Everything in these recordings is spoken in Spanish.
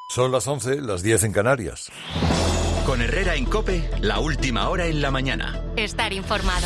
Son las 11, las 10 en Canarias. Con Herrera en COPE, la última hora en la mañana. Estar informado.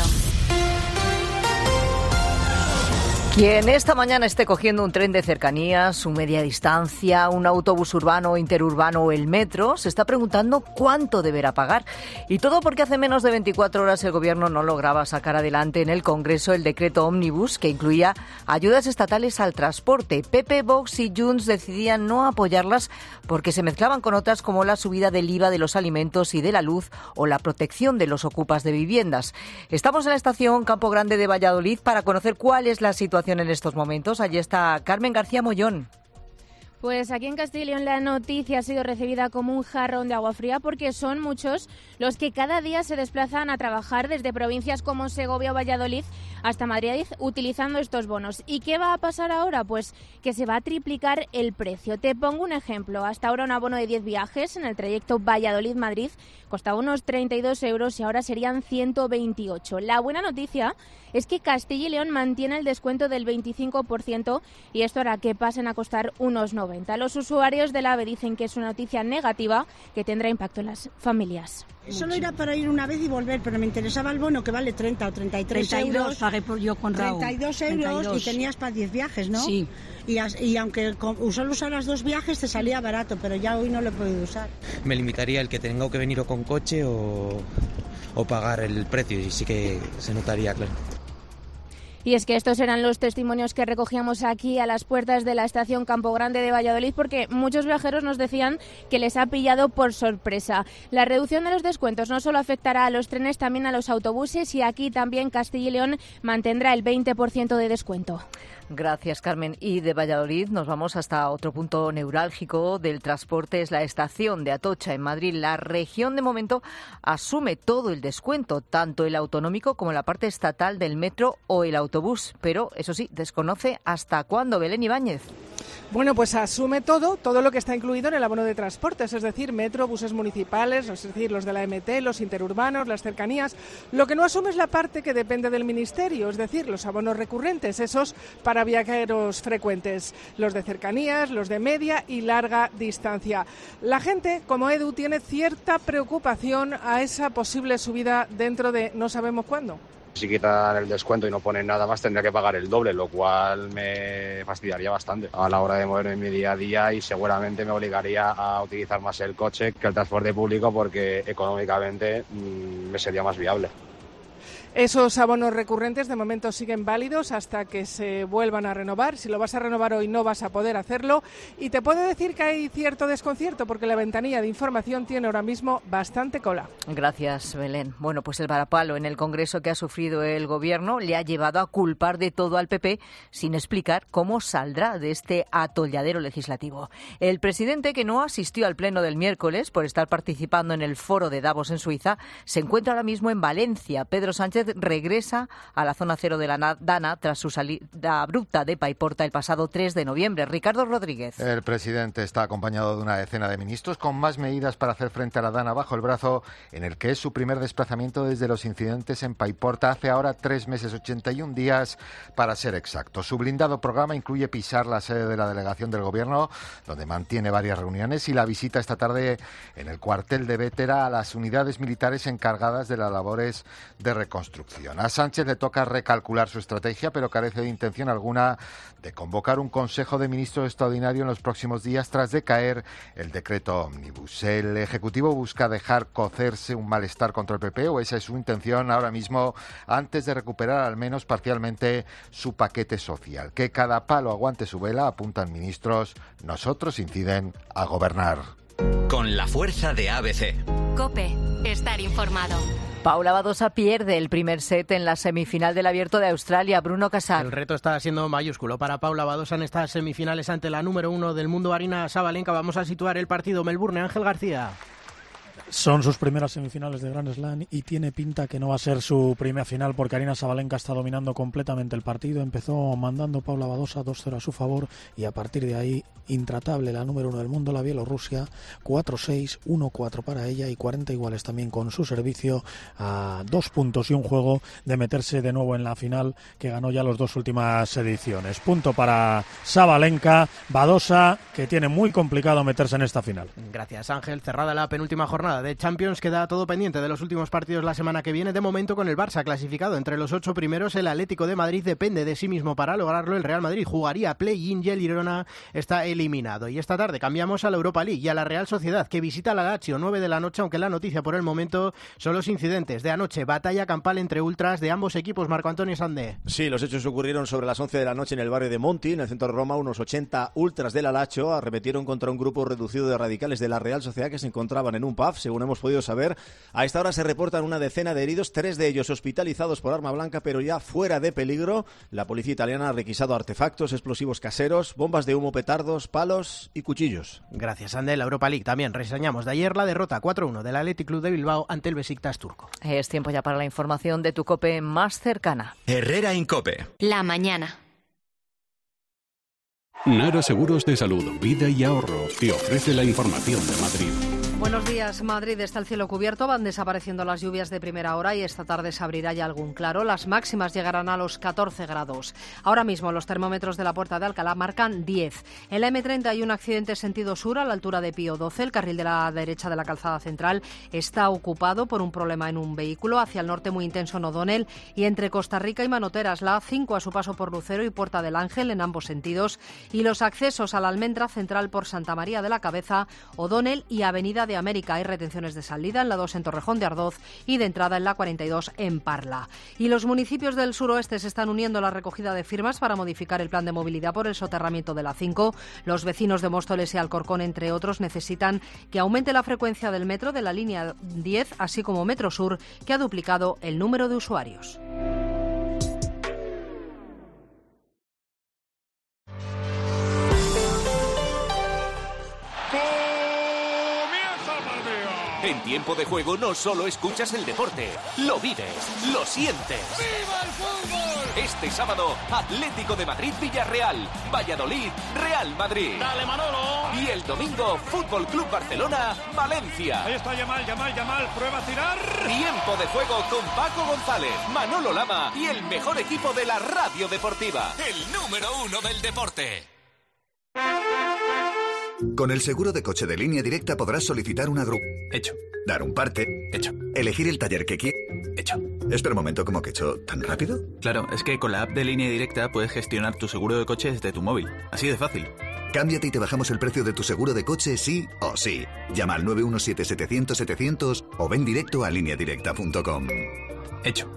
Quien esta mañana esté cogiendo un tren de cercanías, un media distancia, un autobús urbano o interurbano o el metro, se está preguntando cuánto deberá pagar. Y todo porque hace menos de 24 horas el Gobierno no lograba sacar adelante en el Congreso el decreto Ómnibus que incluía ayudas estatales al transporte. PP, Vox y Junts decidían no apoyarlas porque se mezclaban con otras como la subida del IVA de los alimentos y de la luz o la protección de los ocupas de viviendas. Estamos en la estación Campo Grande de Valladolid para conocer cuál es la situación en estos momentos. Allí está Carmen García Mollón. Pues aquí en Castilla y León la noticia ha sido recibida como un jarrón de agua fría porque son muchos los que cada día se desplazan a trabajar desde provincias como Segovia o Valladolid hasta Madrid utilizando estos bonos. ¿Y qué va a pasar ahora? Pues que se va a triplicar el precio. Te pongo un ejemplo. Hasta ahora un abono de 10 viajes en el trayecto Valladolid-Madrid costaba unos 32 euros y ahora serían 128. La buena noticia es que Castilla y León mantiene el descuento del 25% y esto hará que pasen a costar unos 90. Los usuarios del AVE dicen que es una noticia negativa que tendrá impacto en las familias. Solo era para ir una vez y volver, pero me interesaba el bono que vale 30 o 33 euros. Pagué yo con Raúl. 32 euros y tenías para 10 viajes, ¿no? Sí. Y aunque solo usaras 2 viajes te salía barato, pero ya hoy no lo he podido usar. Me limitaría el que tenga que venir o con coche o pagar el precio y sí que se notaría, claro. Y es que estos eran los testimonios que recogíamos aquí a las puertas de la estación Campo Grande de Valladolid porque muchos viajeros nos decían que les ha pillado por sorpresa. La reducción de los descuentos no solo afectará a los trenes, también a los autobuses y aquí también Castilla y León mantendrá el 20% de descuento. Gracias, Carmen. Y de Valladolid nos vamos hasta otro punto neurálgico del transporte, es la estación de Atocha, en Madrid. La región, de momento, asume todo el descuento, tanto el autonómico como la parte estatal del metro o el autobús. Pero, eso sí, desconoce hasta cuándo. Belén Ibáñez. Bueno, pues asume todo lo que está incluido en el abono de transportes, es decir, metro, buses municipales, es decir, los de la MT, los interurbanos, las cercanías. Lo que no asume es la parte que depende del Ministerio, es decir, los abonos recurrentes, esos para viajeros frecuentes, los de cercanías, los de media y larga distancia. La gente, como Edu, tiene cierta preocupación a esa posible subida dentro de no sabemos cuándo. Si quitan el descuento y no ponen nada más, tendría que pagar el doble, lo cual me fastidiaría bastante a la hora de moverme en mi día a día y seguramente me obligaría a utilizar más el coche que el transporte público porque económicamente me sería más viable. Esos abonos recurrentes de momento siguen válidos hasta que se vuelvan a renovar. Si lo vas a renovar hoy no vas a poder hacerlo. Y te puedo decir que hay cierto desconcierto porque la ventanilla de información tiene ahora mismo bastante cola. Gracias, Belén. Bueno, pues el varapalo en el Congreso que ha sufrido el Gobierno le ha llevado a culpar de todo al PP sin explicar cómo saldrá de este atolladero legislativo. El presidente, que no asistió al pleno del miércoles por estar participando en el foro de Davos en Suiza, se encuentra ahora mismo en Valencia. Pedro Sánchez regresa a la zona cero de la Dana tras su salida abrupta de Paiporta el pasado 3 de noviembre. Ricardo Rodríguez. El presidente está acompañado de una decena de ministros con más medidas para hacer frente a la Dana bajo el brazo, en el que es su primer desplazamiento desde los incidentes en Paiporta hace ahora 3 meses, 81 días para ser exacto. Su blindado programa incluye pisar la sede de la delegación del Gobierno, donde mantiene varias reuniones, y la visita esta tarde en el cuartel de Bétera a las unidades militares encargadas de las labores de reconstrucción. A Sánchez le toca recalcular su estrategia, pero carece de intención alguna de convocar un Consejo de Ministros extraordinario en los próximos días tras decaer el decreto Ómnibus. El Ejecutivo busca dejar cocerse un malestar contra el PP, o esa es su intención ahora mismo, antes de recuperar al menos parcialmente su paquete social. Que cada palo aguante su vela, apuntan ministros. Nosotros inciden a gobernar. Con la fuerza de ABC. COPE. Estar informado. Paula Badosa pierde el primer set en la semifinal del Abierto de Australia. Bruno Casar. El reto está siendo mayúsculo para Paula Badosa en estas semifinales ante la número 1 del mundo, Aryna Sabalenka. Vamos a situar el partido. Melbourne, Ángel García. Son sus primeras semifinales de Grand Slam y tiene pinta que no va a ser su primera final porque Aryna Sabalenka está dominando completamente el partido. Empezó mandando Paula Badosa 2-0 a su favor y a partir de ahí, intratable la número 1 del mundo, la Bielorrusia, 4-6, 1-4 para ella y 40 iguales también con su servicio, a 2 puntos y un juego de meterse de nuevo en la final que ganó ya las 2 últimas ediciones. Punto para Sabalenka. Badosa, que tiene muy complicado meterse en esta final. Gracias, Ángel. Cerrada la penúltima jornada de Champions, queda todo pendiente de los últimos partidos la semana que viene. De momento, con el Barça clasificado entre los 8 primeros, el Atlético de Madrid depende de sí mismo para lograrlo. El Real Madrid jugaría play-in y el Girona está eliminado. Y esta tarde cambiamos a la Europa League y a la Real Sociedad, que visita la Lazio 9 de la noche, aunque la noticia por el momento son los incidentes de anoche. Batalla campal entre ultras de ambos equipos. Marco Antonio Sandé. Sí, los hechos ocurrieron sobre las 11 de la noche en el barrio de Monti, en el centro de Roma. Unos 80 ultras de la Lazio arremetieron contra un grupo reducido de radicales de la Real Sociedad que se encontraban en un pub, según hemos podido saber. A esta hora se reportan una decena de heridos, 3 de ellos hospitalizados por arma blanca, pero ya fuera de peligro. La policía italiana ha requisado artefactos explosivos caseros, bombas de humo, petardos, palos y cuchillos. Gracias, Sandé. La Europa League también reseñamos de ayer la derrota 4-1 del Athletic Club de Bilbao ante el Besiktas turco. Es tiempo ya para la información de tu COPE más cercana. Herrera Incope. La mañana. Nara Seguros de Salud, Vida y Ahorro te ofrece la información de Madrid. Buenos días. Madrid está el cielo cubierto, van desapareciendo las lluvias de primera hora y esta tarde se abrirá ya algún claro. Las máximas llegarán a los 14 grados. Ahora mismo los termómetros de la Puerta de Alcalá marcan 10. En la M30 hay un accidente sentido sur a la altura de Pío XII. El carril de la derecha de la calzada central está ocupado por un problema en un vehículo. Hacia el norte muy intenso en O'Donnell y entre Costa Rica y Manoteras. La A5 a su paso por Lucero y Puerta del Ángel en ambos sentidos. Y los accesos a la Almendra Central por Santa María de la Cabeza, O'Donnell y Avenida de América. Hay retenciones de salida en la 2 en Torrejón de Ardoz y de entrada en la 42 en Parla. Y los municipios del suroeste se están uniendo a la recogida de firmas para modificar el plan de movilidad por el soterramiento de la 5. Los vecinos de Móstoles y Alcorcón, entre otros, necesitan que aumente la frecuencia del metro de la línea 10, así como Metro Sur, que ha duplicado el número de usuarios. En Tiempo de Juego no solo escuchas el deporte, lo vives, lo sientes. ¡Viva el fútbol! Este sábado, Atlético de Madrid-Villarreal, Valladolid-Real Madrid. ¡Dale, Manolo! Y el domingo, Fútbol Club Barcelona-Valencia. Ahí está Yamal, prueba a tirar. Tiempo de Juego con Paco González, Manolo Lama y el mejor equipo de la radio deportiva. El número 1 del deporte. Con el seguro de coche de Línea Directa podrás solicitar una grúa. Hecho. Dar un parte. Hecho. Elegir el taller que quieras. Hecho. Espera un momento, ¿cómo que hecho? ¿Tan rápido? Claro, es que con la app de Línea Directa puedes gestionar tu seguro de coche desde tu móvil. Así de fácil. Cámbiate y te bajamos el precio de tu seguro de coche sí o sí. Llama al 917-700-700 o ven directo a lineadirecta.com. Hecho.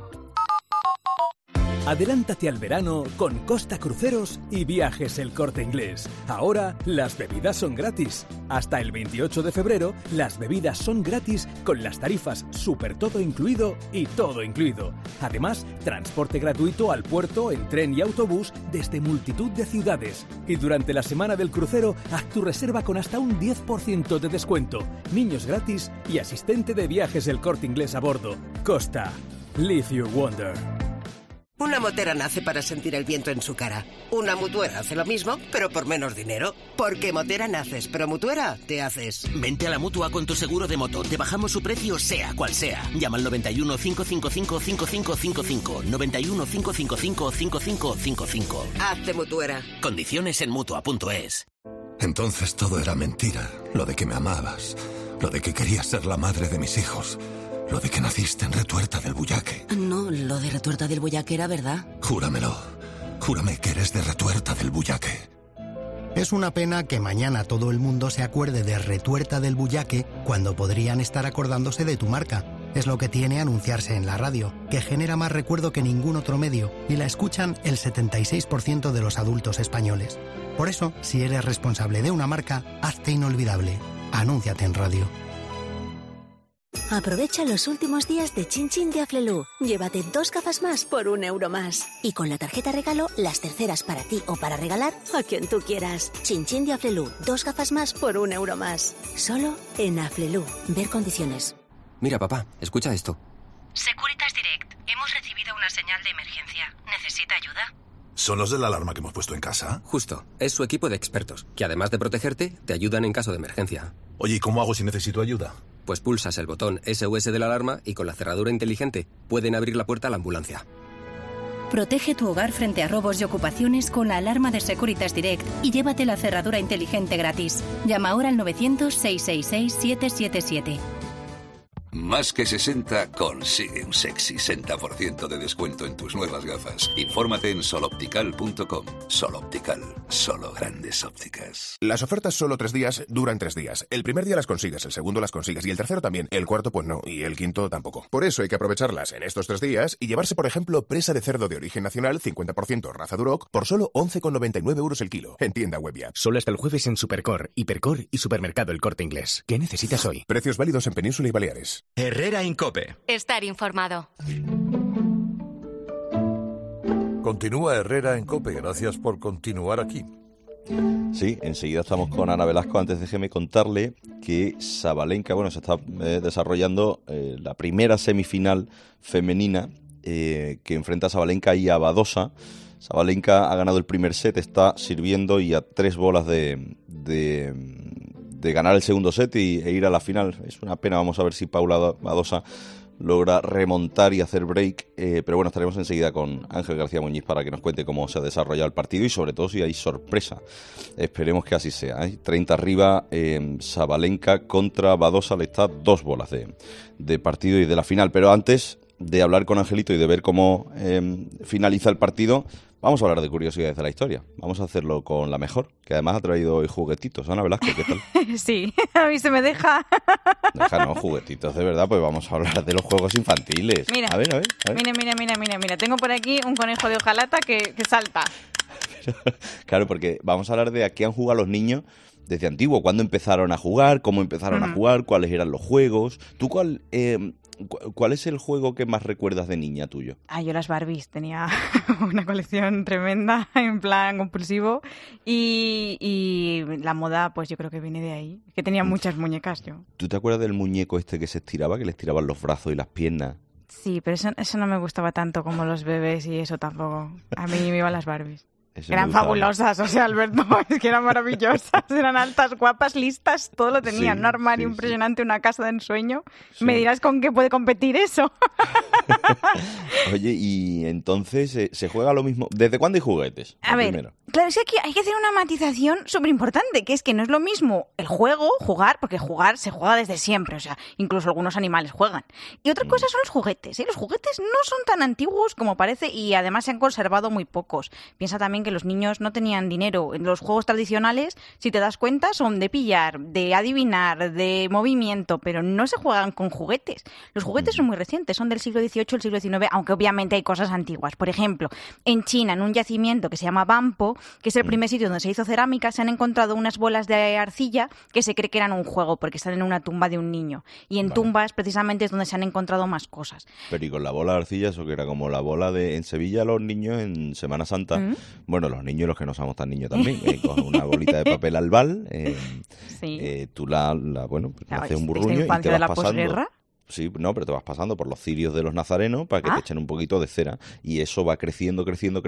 Adelántate al verano con Costa Cruceros y Viajes El Corte Inglés. Ahora las bebidas son gratis. Hasta el 28 de febrero las bebidas son gratis con las tarifas súper todo incluido y todo incluido. Además, transporte gratuito al puerto en tren y autobús desde multitud de ciudades. Y durante la semana del crucero, haz tu reserva con hasta un 10% de descuento. Niños gratis y asistente de Viajes El Corte Inglés a bordo. Costa. Live your wonder. Una motera nace para sentir el viento en su cara. Una mutuera hace lo mismo, pero por menos dinero. Porque motera naces, pero mutuera te haces. Vente a la Mutua con tu seguro de moto. Te bajamos su precio sea cual sea. Llama al 91 555 5555. 91 555 5555. Hazte mutuera. Condiciones en Mutua.es. Entonces todo era mentira. Lo de que me amabas. Lo de que querías ser la madre de mis hijos. Lo de que naciste en Retuerta del Bullaque. No, lo de Retuerta del Bullaque era verdad. Júramelo. Júrame que eres de Retuerta del Bullaque. Es una pena que mañana todo el mundo se acuerde de Retuerta del Bullaque cuando podrían estar acordándose de tu marca. Es lo que tiene anunciarse en la radio, que genera más recuerdo que ningún otro medio y la escuchan el 76% de los adultos españoles. Por eso, si eres responsable de una marca, hazte inolvidable. Anúnciate en radio. Aprovecha los últimos días de Chin Chin de Aflelu. Llévate 2 gafas más por €1 más. Y con la tarjeta regalo, las terceras para ti o para regalar a quien tú quieras. Chin Chin de Aflelu. 2 gafas más por €1 más. Solo en Aflelu. Ver condiciones. Mira, papá, escucha esto. Securitas Direct. Hemos recibido una señal de emergencia. ¿Necesita ayuda? ¿Son los de la alarma que hemos puesto en casa? Justo. Es su equipo de expertos, que además de protegerte, te ayudan en caso de emergencia. Oye, ¿y cómo hago si necesito ayuda? Pues pulsas el botón SOS de la alarma y con la cerradura inteligente pueden abrir la puerta a la ambulancia. Protege tu hogar frente a robos y ocupaciones con la alarma de Securitas Direct y llévate la cerradura inteligente gratis. Llama ahora al 900-666-777. Más que 60 consigue un sexy 60% de descuento en tus nuevas gafas. Infórmate en soloptical.com. Soloptical, solo grandes ópticas. Las ofertas solo 3 días duran 3 días. El primer día las consigues, el segundo las consigues y el tercero también. El cuarto pues no y el quinto tampoco. Por eso hay que aprovecharlas en estos 3 días y llevarse, por ejemplo, presa de cerdo de origen nacional 50% raza Duroc por solo 11,99 € el kilo. En tienda web y app. Solo hasta el jueves en Supercor, Hipercor y Supermercado El Corte Inglés. ¿Qué necesitas hoy? Precios válidos en Península y Baleares. Herrera en COPE. Estar informado. Continúa Herrera en COPE. Gracias por continuar aquí. Sí, enseguida estamos con Ana Velasco. Antes déjeme contarle que Sabalenka, se está desarrollando la primera semifinal femenina que enfrenta a Sabalenka y a Badosa. Sabalenka ha ganado el primer set, está sirviendo y a 3 bolas de ganar el segundo set e ir a la final. Es una pena, vamos a ver si Paula Badosa logra remontar y hacer break, pero bueno, estaremos enseguida con Ángel García Muñiz para que nos cuente cómo se ha desarrollado el partido y sobre todo si hay sorpresa. Esperemos que así sea, ¿eh? 30 arriba, Sabalenka contra Badosa, le está 2 bolas de partido y de la final, pero antes de hablar con Angelito y de ver cómo finaliza el partido, vamos a hablar de curiosidades de la historia. Vamos a hacerlo con la mejor, que además ha traído hoy juguetitos. Ana Velasco, ¿qué tal? Sí, a mí se me deja. No, juguetitos de verdad, pues vamos a hablar de los juegos infantiles. Mira, a ver. Mira. Tengo por aquí un conejo de hojalata que salta. Claro, porque vamos a hablar de a qué han jugado los niños desde antiguo. ¿Cuándo empezaron a jugar? ¿Cómo empezaron a jugar? ¿Cuáles eran los juegos? ¿Tú cuál es el juego que más recuerdas de niña tuyo? Yo las Barbies, tenía una colección tremenda, en plan compulsivo, y la moda, pues yo creo que viene de ahí, que tenía muchas muñecas yo. ¿Tú te acuerdas del muñeco este que se estiraba, que le estiraban los brazos y las piernas? Sí, pero eso no me gustaba tanto como los bebés y eso tampoco. A mí me iban las Barbies. Eran fabulosas, o sea, Alberto, es que eran maravillosas, eran altas, guapas, listas, todo lo tenían, sí, un armario impresionante, una casa de ensueño. Sí. Me dirás con qué puede competir eso. Oye, y entonces se juega lo mismo. ¿Desde cuándo hay juguetes? A ver, primero. Claro, es que aquí hay que hacer una matización súper importante, que es que no es lo mismo el juego, jugar, porque jugar se juega desde siempre, o sea, incluso algunos animales juegan. Y otra cosa son los juguetes, ¿eh? Los juguetes no son tan antiguos como parece y además se han conservado muy pocos. Piensa también que los niños no tenían dinero. Los juegos tradicionales, si te das cuenta, son de pillar, de adivinar, de movimiento, pero no se juegan con juguetes. Los juguetes son muy recientes, son del siglo XVIII, el siglo XIX, aunque obviamente hay cosas antiguas. Por ejemplo, en China, en un yacimiento que se llama Bampo, que es el primer sitio donde se hizo cerámica, se han encontrado unas bolas de arcilla que se cree que eran un juego, porque están en una tumba de un niño. Y en tumbas, precisamente, es donde se han encontrado más cosas. Pero ¿y con la bola de arcilla, eso que era como la bola en Sevilla, los niños en Semana Santa? Bueno, los niños y los que no somos tan niños también, con una bolita de papel albal, sí. Tú le haces un burruño y te vas pasando. ¿Posguerra? Sí, no, pero te vas pasando por los cirios de los nazarenos para que te echen un poquito de cera y eso va creciendo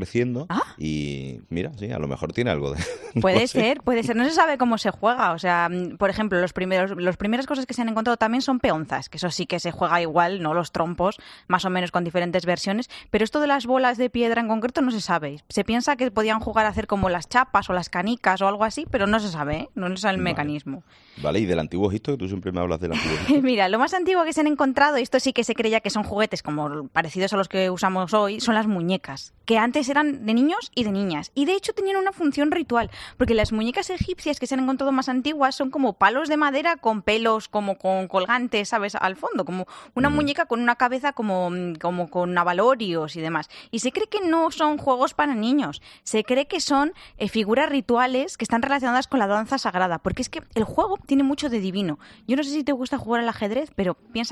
y mira, sí, a lo mejor tiene algo de... Puede ser, no se sabe cómo se juega, o sea, por ejemplo, las primeras cosas que se han encontrado también son peonzas, que eso sí que se juega igual, no los trompos, más o menos con diferentes versiones, pero esto de las bolas de piedra en concreto no se sabe, se piensa que podían jugar a hacer como las chapas o las canicas o algo así, pero no se sabe, ¿eh? No se sabe el mecanismo. Vale, y del Antiguo Egipto, que tú siempre me hablas del Antiguo Egipto. Mira, lo más antiguo que se han encontrado, y esto sí que se creía que son juguetes como parecidos a los que usamos hoy, son las muñecas, que antes eran de niños y de niñas, y de hecho tenían una función ritual, porque las muñecas egipcias que se han encontrado más antiguas son como palos de madera con pelos como con colgantes, ¿sabes?, al fondo, como una muñeca con una cabeza como con abalorios y demás, y se cree que no son juegos para niños, se cree que son figuras rituales que están relacionadas con la danza sagrada, porque es que el juego tiene mucho de divino. Yo no sé si te gusta jugar al ajedrez, pero piensa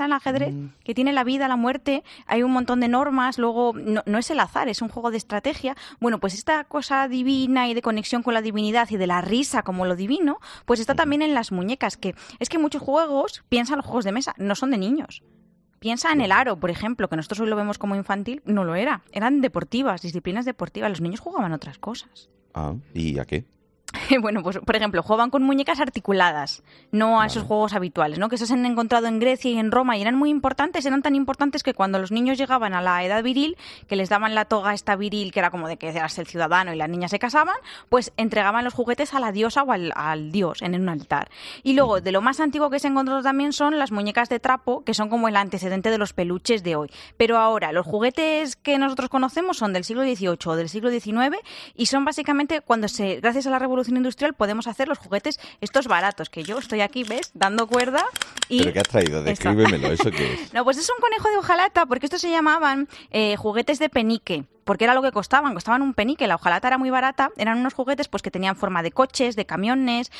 al ajedrez, que tiene la vida, la muerte, hay un montón de normas, luego no es el azar, es un juego de estrategia. Bueno, pues esta cosa divina y de conexión con la divinidad y de la risa como lo divino, pues está también en las muñecas, que es que muchos juegos, piensa en los juegos de mesa, no son de niños. Piensa en el aro, por ejemplo, que nosotros hoy lo vemos como infantil, no lo era. Eran deportivas, disciplinas deportivas. Los niños jugaban otras cosas. Ah, ¿y a qué? Bueno, pues por ejemplo, jugaban con muñecas articuladas, no a esos juegos habituales, ¿no? Que se han encontrado en Grecia y en Roma y eran muy importantes, eran tan importantes que cuando los niños llegaban a la edad viril, que les daban la toga esta viril, que era como de que eras el ciudadano y las niñas se casaban, pues entregaban los juguetes a la diosa o al dios en un altar. Y luego, de lo más antiguo que se encontró también son las muñecas de trapo, que son como el antecedente de los peluches de hoy. Pero ahora, los juguetes que nosotros conocemos son del siglo XVIII o del siglo XIX y son básicamente cuando gracias a la revolución industrial podemos hacer los juguetes estos baratos, que yo estoy aquí, ¿ves? Dando cuerda y... ¿Pero qué has traído? Descríbemelo, ¿eso qué es? No, pues es un conejo de hojalata, porque estos se llamaban juguetes de penique, porque era lo que costaban un penique, la hojalata era muy barata, eran unos juguetes pues que tenían forma de coches, de camiones,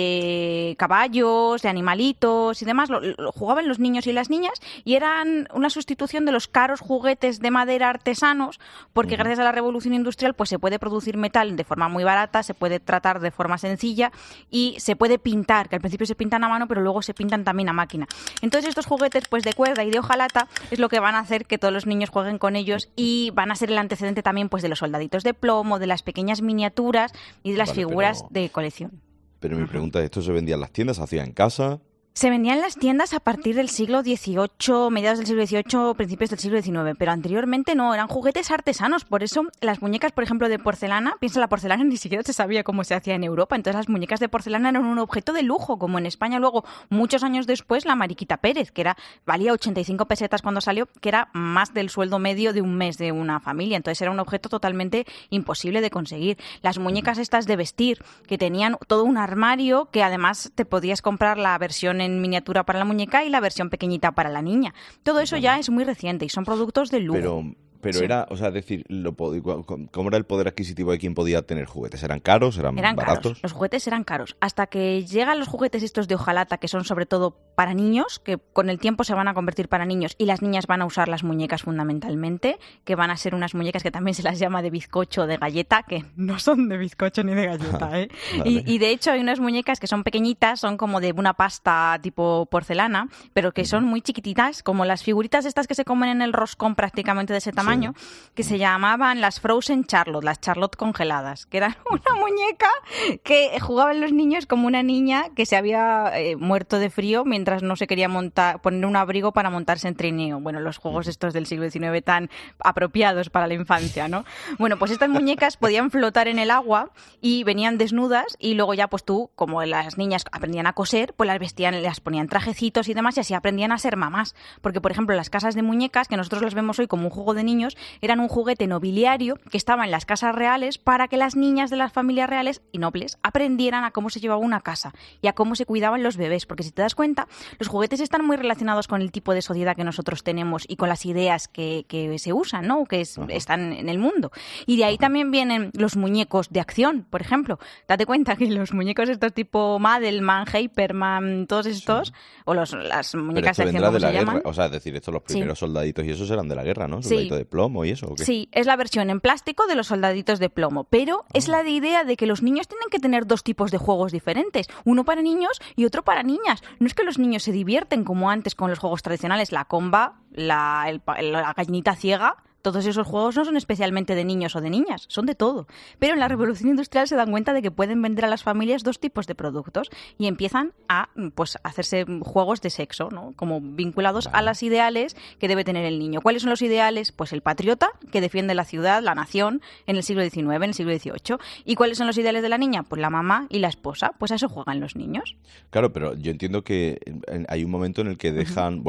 de caballos, de animalitos y demás, lo jugaban los niños y las niñas y eran una sustitución de los caros juguetes de madera artesanos, porque gracias a la revolución industrial pues se puede producir metal de forma muy barata, se puede tratar de forma sencilla y se puede pintar, que al principio se pintan a mano pero luego se pintan también a máquina. Entonces estos juguetes pues de cuerda y de hojalata es lo que van a hacer que todos los niños jueguen con ellos y van a ser el antecedente también pues de los soldaditos de plomo, de las pequeñas miniaturas y de las figuras de colección. Pero mi pregunta es, ¿esto se vendía en las tiendas? ¿Se hacía en casa? Se vendían en las tiendas a partir del siglo XVIII, mediados del siglo XVIII, principios del siglo XIX, pero anteriormente no, eran juguetes artesanos. Por eso las muñecas, por ejemplo, de porcelana, piensa, la porcelana ni siquiera se sabía cómo se hacía en Europa, entonces las muñecas de porcelana eran un objeto de lujo, como en España luego, muchos años después, la Mariquita Pérez, que valía 85 pesetas cuando salió, que era más del sueldo medio de un mes de una familia, entonces era un objeto totalmente imposible de conseguir. Las muñecas estas de vestir, que tenían todo un armario, que además te podías comprar la versión en miniatura para la muñeca y la versión pequeñita para la niña. Todo eso ya es muy reciente y son productos de lujo. Pero sí. Era, o sea, es decir, ¿cómo era el poder adquisitivo de quien podía tener juguetes? ¿Eran caros? ¿Eran baratos? Caros. Los juguetes eran caros. Hasta que llegan los juguetes estos de hojalata, que son sobre todo para niños, que con el tiempo se van a convertir para niños y las niñas van a usar las muñecas fundamentalmente, que van a ser unas muñecas que también se las llama de bizcocho o de galleta, que no son de bizcocho ni de galleta, ¿eh? Vale. Y de hecho hay unas muñecas que son pequeñitas, son como de una pasta tipo porcelana, pero que son muy chiquititas, como las figuritas estas que se comen en el roscón prácticamente de ese tamaño. Que se llamaban las Frozen Charlotte, las Charlotte congeladas, que eran una muñeca que jugaban los niños como una niña que se había muerto de frío mientras no se quería poner un abrigo para montarse en trineo. Bueno, los juegos estos del siglo XIX tan apropiados para la infancia, ¿no? Bueno, pues estas muñecas podían flotar en el agua y venían desnudas y luego ya pues tú, como las niñas aprendían a coser, pues las vestían, las ponían trajecitos y demás y así aprendían a ser mamás. Porque, por ejemplo, las casas de muñecas, que nosotros las vemos hoy como un juego de niños, eran un juguete nobiliario que estaba en las casas reales para que las niñas de las familias reales y nobles aprendieran a cómo se llevaba una casa y a cómo se cuidaban los bebés, porque si te das cuenta, los juguetes están muy relacionados con el tipo de sociedad que nosotros tenemos y con las ideas que se usan, ¿no? Que están en el mundo. Y de ahí también vienen los muñecos de acción, por ejemplo. Date cuenta que los muñecos estos tipo Madelman, Hyperman, todos estos, o las muñecas de acción, como se llaman. O sea, es decir, estos los primeros soldaditos y esos eran de la guerra, ¿no? Soldadito de plomo y eso, ¿o qué? Sí, es la versión en plástico de los soldaditos de plomo, pero es la idea de que los niños tienen que tener dos tipos de juegos diferentes, uno para niños y otro para niñas. No es que los niños se divierten como antes con los juegos tradicionales, la comba, la gallinita ciega. Todos esos juegos no son especialmente de niños o de niñas, son de todo. Pero en la revolución industrial se dan cuenta de que pueden vender a las familias dos tipos de productos y empiezan a hacerse juegos de sexo, ¿no? Como vinculados a los ideales que debe tener el niño. ¿Cuáles son los ideales? Pues el patriota, que defiende la ciudad, la nación, en el siglo XIX, en el siglo XVIII. ¿Y cuáles son los ideales de la niña? Pues la mamá y la esposa. Pues a eso juegan los niños. Claro, pero yo entiendo que hay un momento en el que dejan,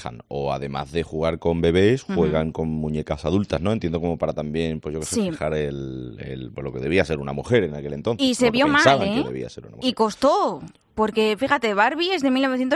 o además de jugar con bebés, juegan con muñecas adultas, ¿no? Entiendo como para también, pues yo que sé, fijar lo que debía ser una mujer en aquel entonces. Y se vio mal, ¿eh? Y costó. porque fíjate, Barbie es de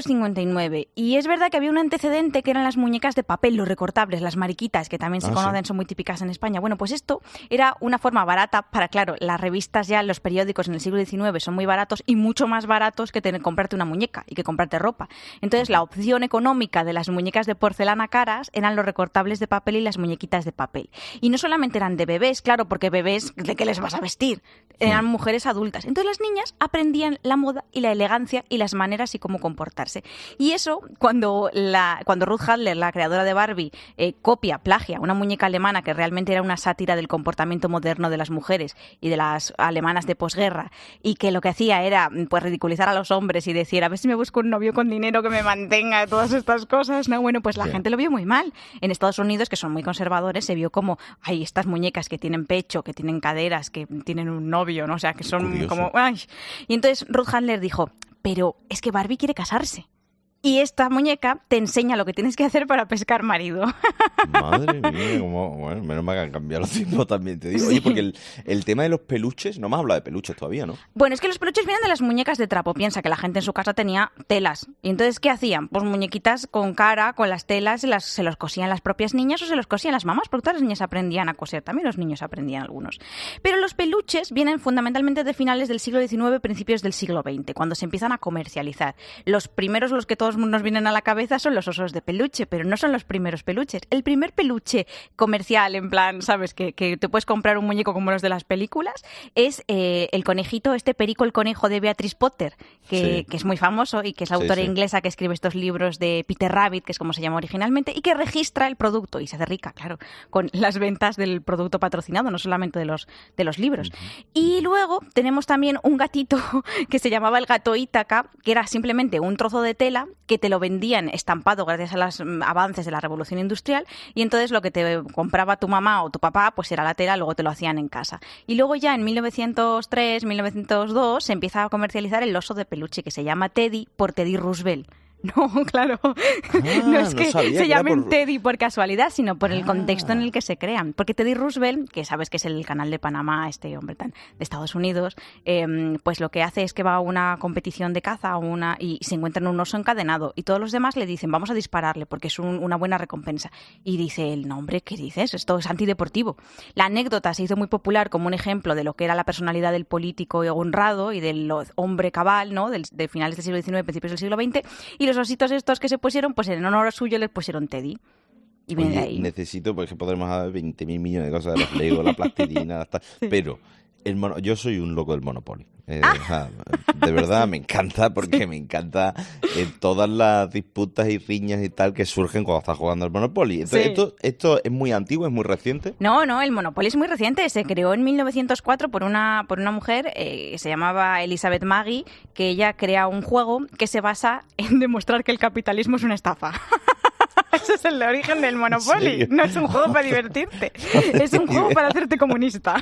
1959 y es verdad que había un antecedente que eran las muñecas de papel, los recortables, las mariquitas, que también se conocen, son muy típicas en España. Bueno, pues esto era una forma barata para, claro, las revistas ya, los periódicos en el siglo XIX son muy baratos y mucho más baratos que comprarte una muñeca y que comprarte ropa. Entonces, la opción económica de las muñecas de porcelana caras eran los recortables de papel y las muñequitas de papel. Y no solamente eran de bebés, claro, porque bebés, ¿de qué les vas a vestir? Eran mujeres adultas. Entonces, las niñas aprendían la moda y la elegancia y las maneras y cómo comportarse. Y eso, cuando Ruth Handler, la creadora de Barbie, plagia una muñeca alemana que realmente era una sátira del comportamiento moderno de las mujeres y de las alemanas de posguerra, y que lo que hacía era pues ridiculizar a los hombres y decir, a ver si me busco un novio con dinero que me mantenga, todas estas cosas, ¿no? Bueno, pues la gente lo vio muy mal. En Estados Unidos, que son muy conservadores, se vio como, hay estas muñecas que tienen pecho, que tienen caderas, que tienen un novio, ¿no? O sea, que son curioso. Como... ¡Ay! Y entonces Ruth Handler dijo, pero es que Barbie quiere casarse. Y esta muñeca te enseña lo que tienes que hacer para pescar marido. Madre mía, bueno, menos mal que han cambiado los tiempos también, te digo. Oye, porque el tema de los peluches, no me has hablado de peluches todavía, ¿no? Bueno, es que los peluches vienen de las muñecas de trapo. Piensa que la gente en su casa tenía telas. Y entonces, ¿qué hacían? Pues muñequitas con cara, con las telas, se los cosían las propias niñas o se los cosían las mamás, porque todas las niñas aprendían a coser. También los niños aprendían algunos. Pero los peluches vienen fundamentalmente de finales del siglo XIX, principios del siglo XX, cuando se empiezan a comercializar. Los primeros, los que todos nos vienen a la cabeza, son los osos de peluche, pero no son los primeros peluches. El primer peluche comercial, en plan, ¿sabes? Que te puedes comprar un muñeco como los de las películas, es el conejito, Perico el conejo de Beatrice Potter, que es muy famoso y que es la autora inglesa que escribe estos libros de Peter Rabbit, que es como se llama originalmente, y que registra el producto y se hace rica, claro, con las ventas del producto patrocinado, no solamente de los libros. Y luego tenemos también un gatito que se llamaba el gato Ítaca, que era simplemente un trozo de tela que te lo vendían estampado gracias a los avances de la revolución industrial, y entonces lo que te compraba tu mamá o tu papá pues era la tela, luego te lo hacían en casa. Y luego ya en 1903, 1902 se empieza a comercializar el oso de peluche, que se llama Teddy por Teddy Roosevelt. No, claro, no es que se llamen Teddy por casualidad, sino por el contexto en el que se crean. Porque Teddy Roosevelt, que sabes que es el canal de Panamá, este hombre de Estados Unidos, pues lo que hace es que va a una competición de caza y se encuentra un oso encadenado y todos los demás le dicen, vamos a dispararle porque es una buena recompensa. Y dice el nombre, ¿qué dices? Esto es antideportivo. La anécdota se hizo muy popular como un ejemplo de lo que era la personalidad del político honrado y del hombre cabal, ¿no? De finales del siglo XIX, principios del siglo XX, y los ositos estos que se pusieron, pues en honor suyo les pusieron Teddy. Y viene de ahí. Necesito, porque podremos haber 20.000 millones de cosas de los Lego, la plastilina, hasta... pero yo soy un loco del Monopoly. De verdad, me encanta, porque me encanta todas las disputas y riñas y tal que surgen cuando estás jugando al Monopoly. Entonces, esto es muy antiguo, es muy reciente. No, el Monopoly es muy reciente. Se creó en 1904 por una mujer, se llamaba Elizabeth Maggie, que ella crea un juego que se basa en demostrar que el capitalismo es una estafa. Ese es el origen del Monopoly. No es un juego para divertirte, es un juego para hacerte comunista.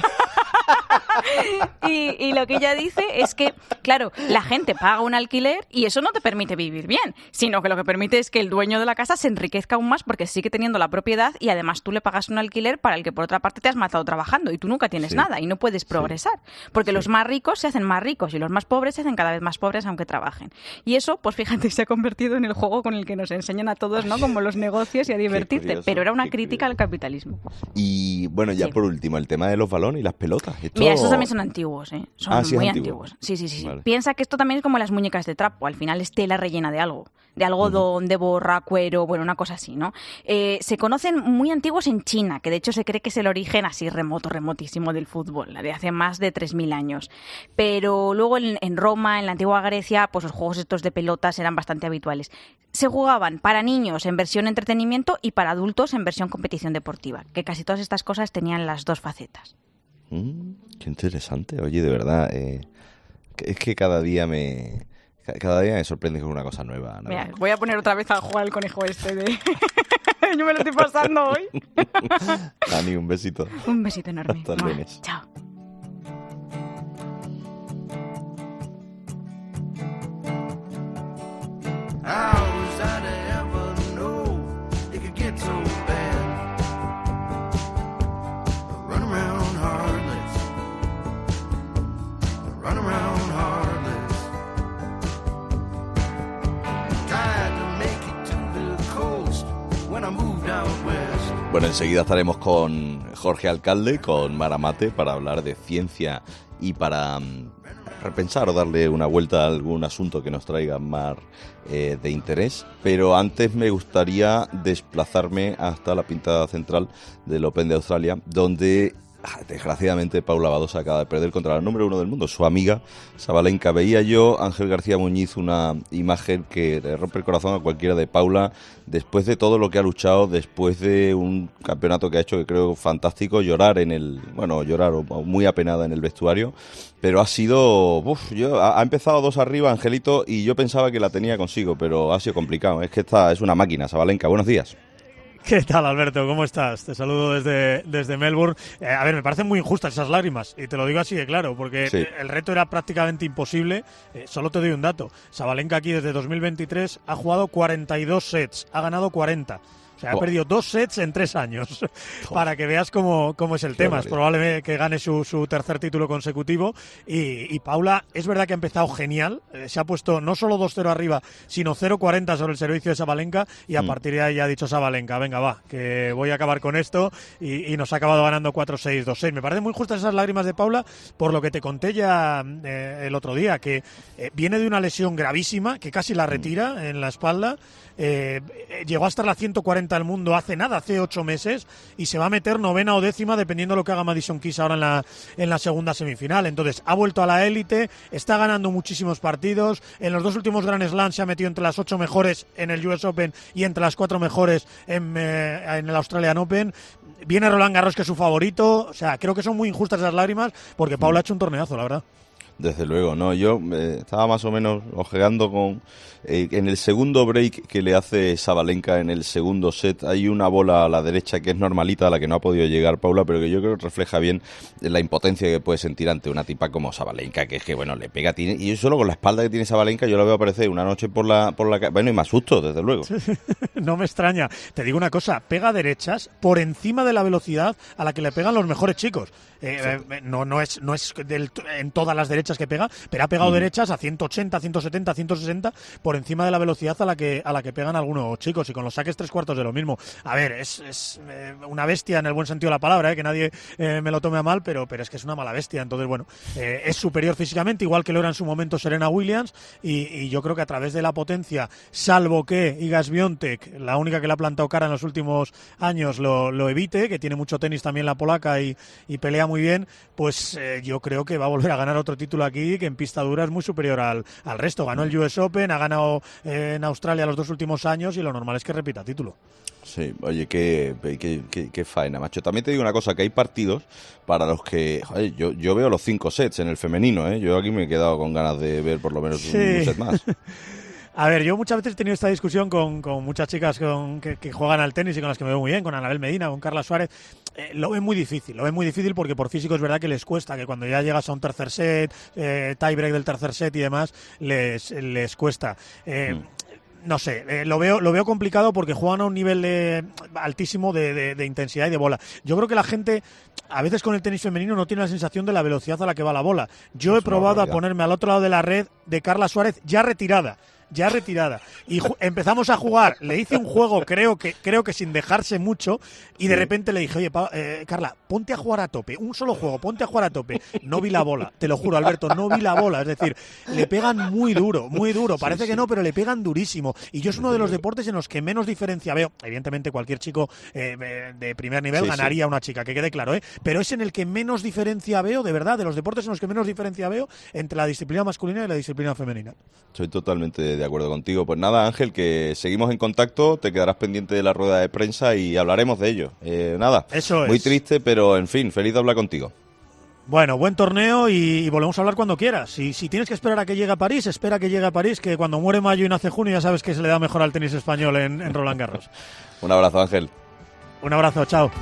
Y lo que ella dice es que, claro, la gente paga un alquiler y eso no te permite vivir bien, sino que lo que permite es que el dueño de la casa se enriquezca aún más porque sigue teniendo la propiedad y además tú le pagas un alquiler para el que por otra parte te has matado trabajando y tú nunca tienes nada y no puedes progresar, porque los más ricos se hacen más ricos y los más pobres se hacen cada vez más pobres aunque trabajen. Y eso, pues fíjate, se ha convertido en el juego con el que nos enseñan a todos, ¿no? Como los negocios y a divertirte, curioso, pero era una crítica al capitalismo. Y bueno, ya por último, el tema de los balones y las pelotas. Mira, esos también son antiguos, ¿eh? Son muy antiguos. Sí. Vale. Piensa que esto también es como las muñecas de trapo, al final es tela rellena de algodón, de borra, cuero, bueno, una cosa así, ¿no? Se conocen muy antiguos en China, que de hecho se cree que es el origen así remotísimo del fútbol, de hace más de 3.000 años. Pero luego en Roma, en la antigua Grecia, pues los juegos estos de pelotas eran bastante habituales. Se jugaban para niños en versión entretenimiento y para adultos en versión competición deportiva, que casi todas estas cosas tenían las dos facetas. Qué interesante. Oye, de verdad, es que cada día me sorprende con una cosa nueva. Mira, voy a poner otra vez a jugar al conejo de... Yo me lo estoy pasando hoy. Dani, un besito. Un besito enorme. Hasta el lunes. Chao. Bueno, enseguida estaremos con Jorge Alcalde, con Mar Amate, para hablar de ciencia y para repensar o darle una vuelta a algún asunto que nos traiga más de interés. Pero antes me gustaría desplazarme hasta la pintada central del Open de Australia, donde desgraciadamente Paula Badosa acaba de perder contra la número 1 del mundo, su amiga Sabalenka. Veía yo, Ángel García Muñiz, una imagen que le rompe el corazón a cualquiera de Paula, después de todo lo que ha luchado, después de un campeonato que ha hecho, que creo fantástico, llorar o muy apenada en el vestuario, pero ha sido, ha empezado 2 arriba, Angelito, y yo pensaba que la tenía consigo, pero ha sido complicado. Es que esta es una máquina, Sabalenka. Buenos días. ¿Qué tal, Alberto? ¿Cómo estás? Te saludo desde Melbourne. A ver, me parecen muy injustas esas lágrimas, y te lo digo así de claro, porque sí, el reto era prácticamente imposible. Solo te doy un dato. Sabalenka aquí desde 2023 ha jugado 42 sets, ha ganado 40. O sea, ha perdido 2 sets en 3 años, para que veas cómo es el tema. Es probable que gane su tercer título consecutivo. Y Paula, es verdad que ha empezado genial. Se ha puesto no solo 2-0 arriba, sino 0-40 sobre el servicio de Sabalenka. Y a partir de ahí ha dicho Sabalenka, venga, va, que voy a acabar con esto. Y nos ha acabado ganando 4-6, 2-6. Me parecen muy justas esas lágrimas de Paula, por lo que te conté ya el otro día, que viene de una lesión gravísima, que casi la retira en la espalda. Llegó a estar la 140 del mundo hace 8 meses, y se va a meter 9ª o 10ª dependiendo de lo que haga Madison Keys ahora en la segunda semifinal. Entonces ha vuelto a la élite, está ganando muchísimos partidos. En los 2 últimos Grand Slam se ha metido entre las 8 mejores en el US Open y entre las 4 mejores en el Australian Open. Viene Roland Garros, que es su favorito. O sea, creo que son muy injustas esas lágrimas, porque Paula ha hecho un torneazo, la verdad. Desde luego, no. Yo estaba más o menos ojeando con en el segundo break que le hace Sabalenka en el segundo set. Hay una bola a la derecha que es normalita, a la que no ha podido llegar Paula, pero que yo creo que refleja bien la impotencia que puede sentir ante una tipa como Sabalenka, que es que, bueno, le pega. Y yo solo con la espalda que tiene Sabalenka, yo la veo aparecer una noche por la bueno, y me asusto, desde luego. No me extraña. Te digo una cosa, pega derechas por encima de la velocidad a la que le pegan los mejores chicos. No es en todas las derechas que pega, pero ha pegado derechas a 180, 170, 160 por encima de la velocidad a la que pegan algunos chicos, y con los saques 3/4 de lo mismo. A ver, es una bestia en el buen sentido de la palabra, que nadie me lo tome a mal, pero es que es una mala bestia. Entonces, bueno, es superior físicamente, igual que lo era en su momento Serena Williams, y yo creo que a través de la potencia, salvo que Iga Świątek, la única que le ha plantado cara en los últimos años, lo evite, que tiene mucho tenis también la polaca y pelea muy bien, pues yo creo que va a volver a ganar otro título aquí, que en pista dura es muy superior al resto. Ganó el US Open, ha ganado en Australia los 2 últimos años, y lo normal es que repita título. Sí, oye, qué faena, macho. También te digo una cosa, que hay partidos para los que... Joder, yo veo los 5 sets en el femenino, Yo aquí me he quedado con ganas de ver por lo menos un set más. A ver, yo muchas veces he tenido esta discusión con muchas chicas que juegan al tenis y con las que me veo muy bien, con Anabel Medina, con Carla Suárez. Lo ven muy difícil porque por físico es verdad que les cuesta, que cuando ya llegas a un tercer set, tiebreak del tercer set y demás, les cuesta. No sé, lo veo complicado porque juegan a un nivel altísimo de intensidad y de bola. Yo creo que la gente, a veces con el tenis femenino, no tiene la sensación de la velocidad a la que va la bola. Yo he probado a ponerme al otro lado de la red de Carla Suárez ya retirada, y empezamos a jugar. Le hice un juego, creo que sin dejarse mucho, y de repente le dije, oye, Carla, ponte a jugar a tope, un solo juego, ponte a jugar a tope. No vi la bola, te lo juro, Alberto, no vi la bola. Es decir, le pegan muy duro, parece que no, pero le pegan durísimo, y yo es uno de los deportes en los que menos diferencia veo. Evidentemente cualquier chico de primer nivel ganaría a una chica, que quede claro, pero es en el que menos diferencia veo, de verdad, de los deportes en los que menos diferencia veo entre la disciplina masculina y la disciplina femenina. Soy totalmente de acuerdo contigo. Pues nada, Ángel, que seguimos en contacto, te quedarás pendiente de la rueda de prensa y hablaremos de ello. Nada, eso muy es. Triste, pero en fin, feliz de hablar contigo. Bueno, buen torneo y volvemos a hablar cuando quieras. Si tienes que esperar a que llegue a París, espera que llegue a París, que cuando muere mayo y nace junio ya sabes que se le da mejor al tenis español en Roland Garros. Un abrazo, Ángel. Un abrazo, chao.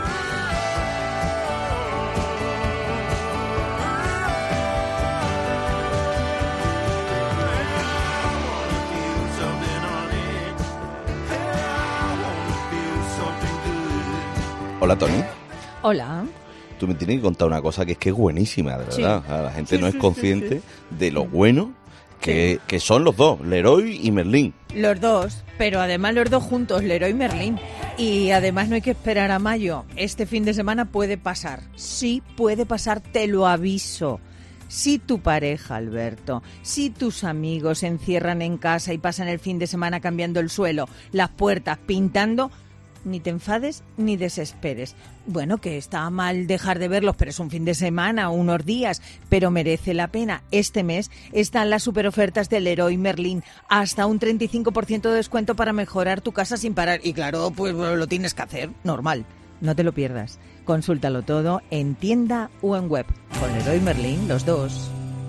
Hola, Tony. Hola. Tú me tienes que contar una cosa que es buenísima, de verdad. Sí. La gente no es consciente de lo bueno que son los dos, Leroy y Merlin. Los dos, pero además los dos juntos, Leroy y Merlin. Y además no hay que esperar a mayo. Este fin de semana puede pasar. Sí, puede pasar, te lo aviso. Si tu pareja, Alberto, si tus amigos se encierran en casa y pasan el fin de semana cambiando el suelo, las puertas, pintando, ni te enfades ni desesperes. Bueno, que está mal dejar de verlos, pero es un fin de semana, unos días, pero merece la pena. Este mes están las superofertas del Leroy Merlin, hasta un 35% de descuento para mejorar tu casa sin parar. Y claro, pues lo tienes que hacer, normal. No te lo pierdas. Consúltalo todo en tienda o en web. Con Leroy Merlin, los dos.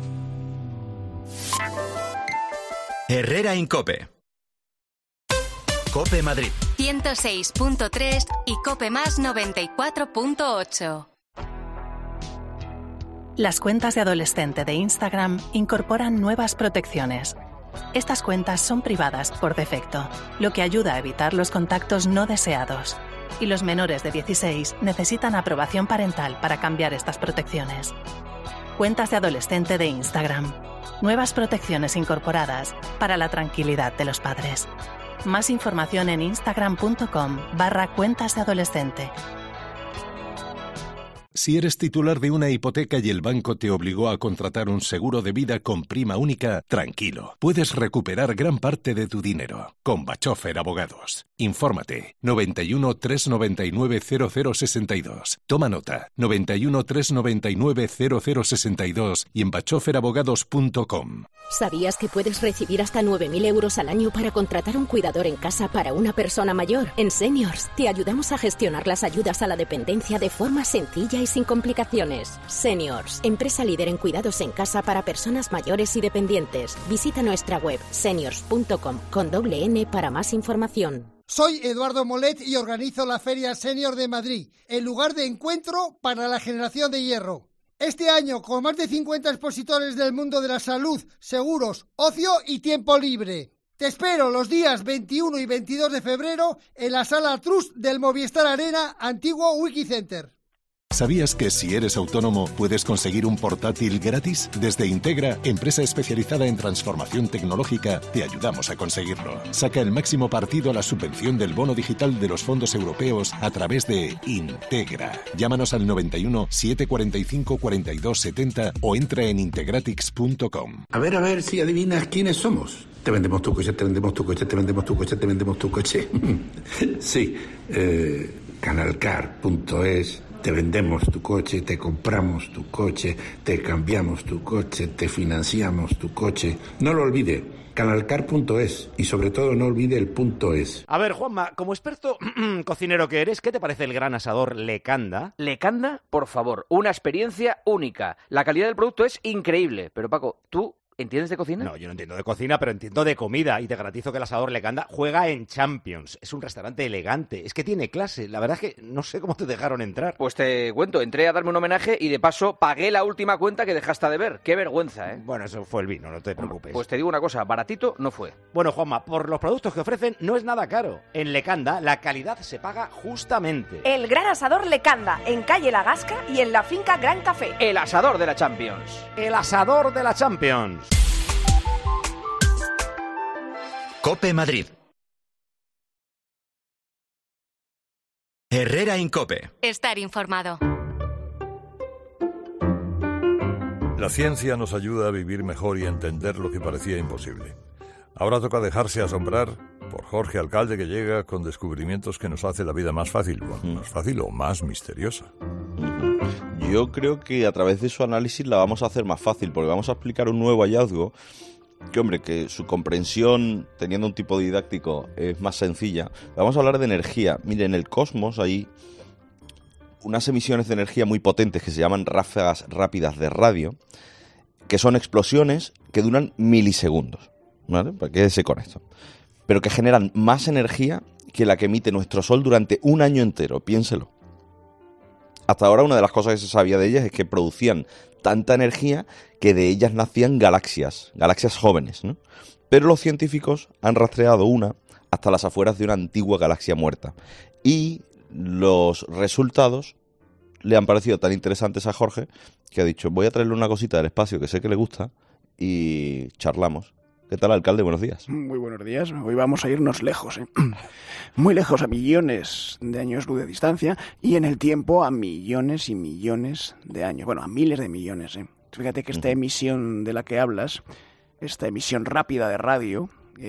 Herrera Incope. Cope Madrid. 106.3 y Cope Más 94.8. Las cuentas de adolescente de Instagram incorporan nuevas protecciones. Estas cuentas son privadas por defecto, lo que ayuda a evitar los contactos no deseados. Y los menores de 16 necesitan aprobación parental para cambiar estas protecciones. Cuentas de adolescente de Instagram. Nuevas protecciones incorporadas para la tranquilidad de los padres. Más información en instagram.com/cuentas de adolescente. Si eres titular de una hipoteca y el banco te obligó a contratar un seguro de vida con prima única, tranquilo, puedes recuperar gran parte de tu dinero. Con Bachofer Abogados. Infórmate. 91 399 0062. Toma nota. 91 399 0062 y en bachoferabogados.com. ¿Sabías que puedes recibir hasta 9.000 euros al año para contratar un cuidador en casa para una persona mayor? En Seniors te ayudamos a gestionar las ayudas a la dependencia de forma sencilla y sin complicaciones. Seniors, empresa líder en cuidados en casa para personas mayores y dependientes. Visita nuestra web seniors.com con /N para más información. Soy Eduardo Molet y organizo la Feria Senior de Madrid, el lugar de encuentro para la generación de hierro. Este año, con más de 50 expositores del mundo de la salud, seguros, ocio y tiempo libre. Te espero los días 21 y 22 de febrero en la Sala Trust del Movistar Arena, antiguo Wikicenter. ¿Sabías que si eres autónomo puedes conseguir un portátil gratis? Desde Integra, empresa especializada en transformación tecnológica, te ayudamos a conseguirlo. Saca el máximo partido a la subvención del bono digital de los fondos europeos a través de Integra. Llámanos al 91 745 42 70 o entra en integratix.com. A ver si adivinas quiénes somos. Te vendemos tu coche, te vendemos tu coche, te vendemos tu coche, te vendemos tu coche. Sí, canalcar.es. Te vendemos tu coche, te compramos tu coche, te cambiamos tu coche, te financiamos tu coche. No lo olvide, canalcar.es y sobre todo no olvide el .es. A ver, Juanma, como experto cocinero que eres, ¿qué te parece el gran asador Lecanda? ¿Lecanda? Por favor, una experiencia única. La calidad del producto es increíble. Pero Paco, ¿tú entiendes de cocina? No, yo no entiendo de cocina, pero entiendo de comida y te garantizo que el asador Lecanda juega en Champions. Es un restaurante elegante, es que tiene clase. La verdad es que no sé cómo te dejaron entrar. Pues te cuento, entré a darme un homenaje y de paso pagué la última cuenta que dejaste de ver. Qué vergüenza, ¿eh? Bueno, eso fue el vino, no te preocupes. Pues te digo una cosa, baratito no fue. Bueno, Juanma, por los productos que ofrecen no es nada caro. En Lecanda la calidad se paga justamente. El gran asador Lecanda, en calle La Gasca y en la finca Gran Café. El asador de la Champions. El asador de la Champions. Cope Madrid. Herrera Incope. Estar informado. La ciencia nos ayuda a vivir mejor y a entender lo que parecía imposible. Ahora toca dejarse asombrar por Jorge Alcalde, que llega con descubrimientos que nos hace la vida más fácil. Bueno, más fácil o más misteriosa. Yo creo que a través de su análisis la vamos a hacer más fácil, porque vamos a explicar un nuevo hallazgo que, hombre, que su comprensión, teniendo un tipo didáctico, es más sencilla. Vamos a hablar de energía. Mire, en el cosmos hay unas emisiones de energía muy potentes que se llaman ráfagas rápidas de radio, que son explosiones que duran milisegundos, ¿vale? Para quédese con esto. Pero que generan más energía que la que emite nuestro Sol durante un año entero, piénselo. Hasta ahora una de las cosas que se sabía de ellas es que producían tanta energía que de ellas nacían galaxias jóvenes, ¿no? Pero los científicos han rastreado una hasta las afueras de una antigua galaxia muerta. Y los resultados le han parecido tan interesantes a Jorge que ha dicho, voy a traerle una cosita del espacio que sé que le gusta y charlamos. ¿Qué tal, alcalde? Buenos días. Muy buenos días. Hoy vamos a irnos lejos, muy lejos, a millones de años luz de distancia, y en el tiempo a millones y millones de años. Bueno, a miles de millones. Fíjate que esta emisión de la que hablas, esta emisión rápida de radio,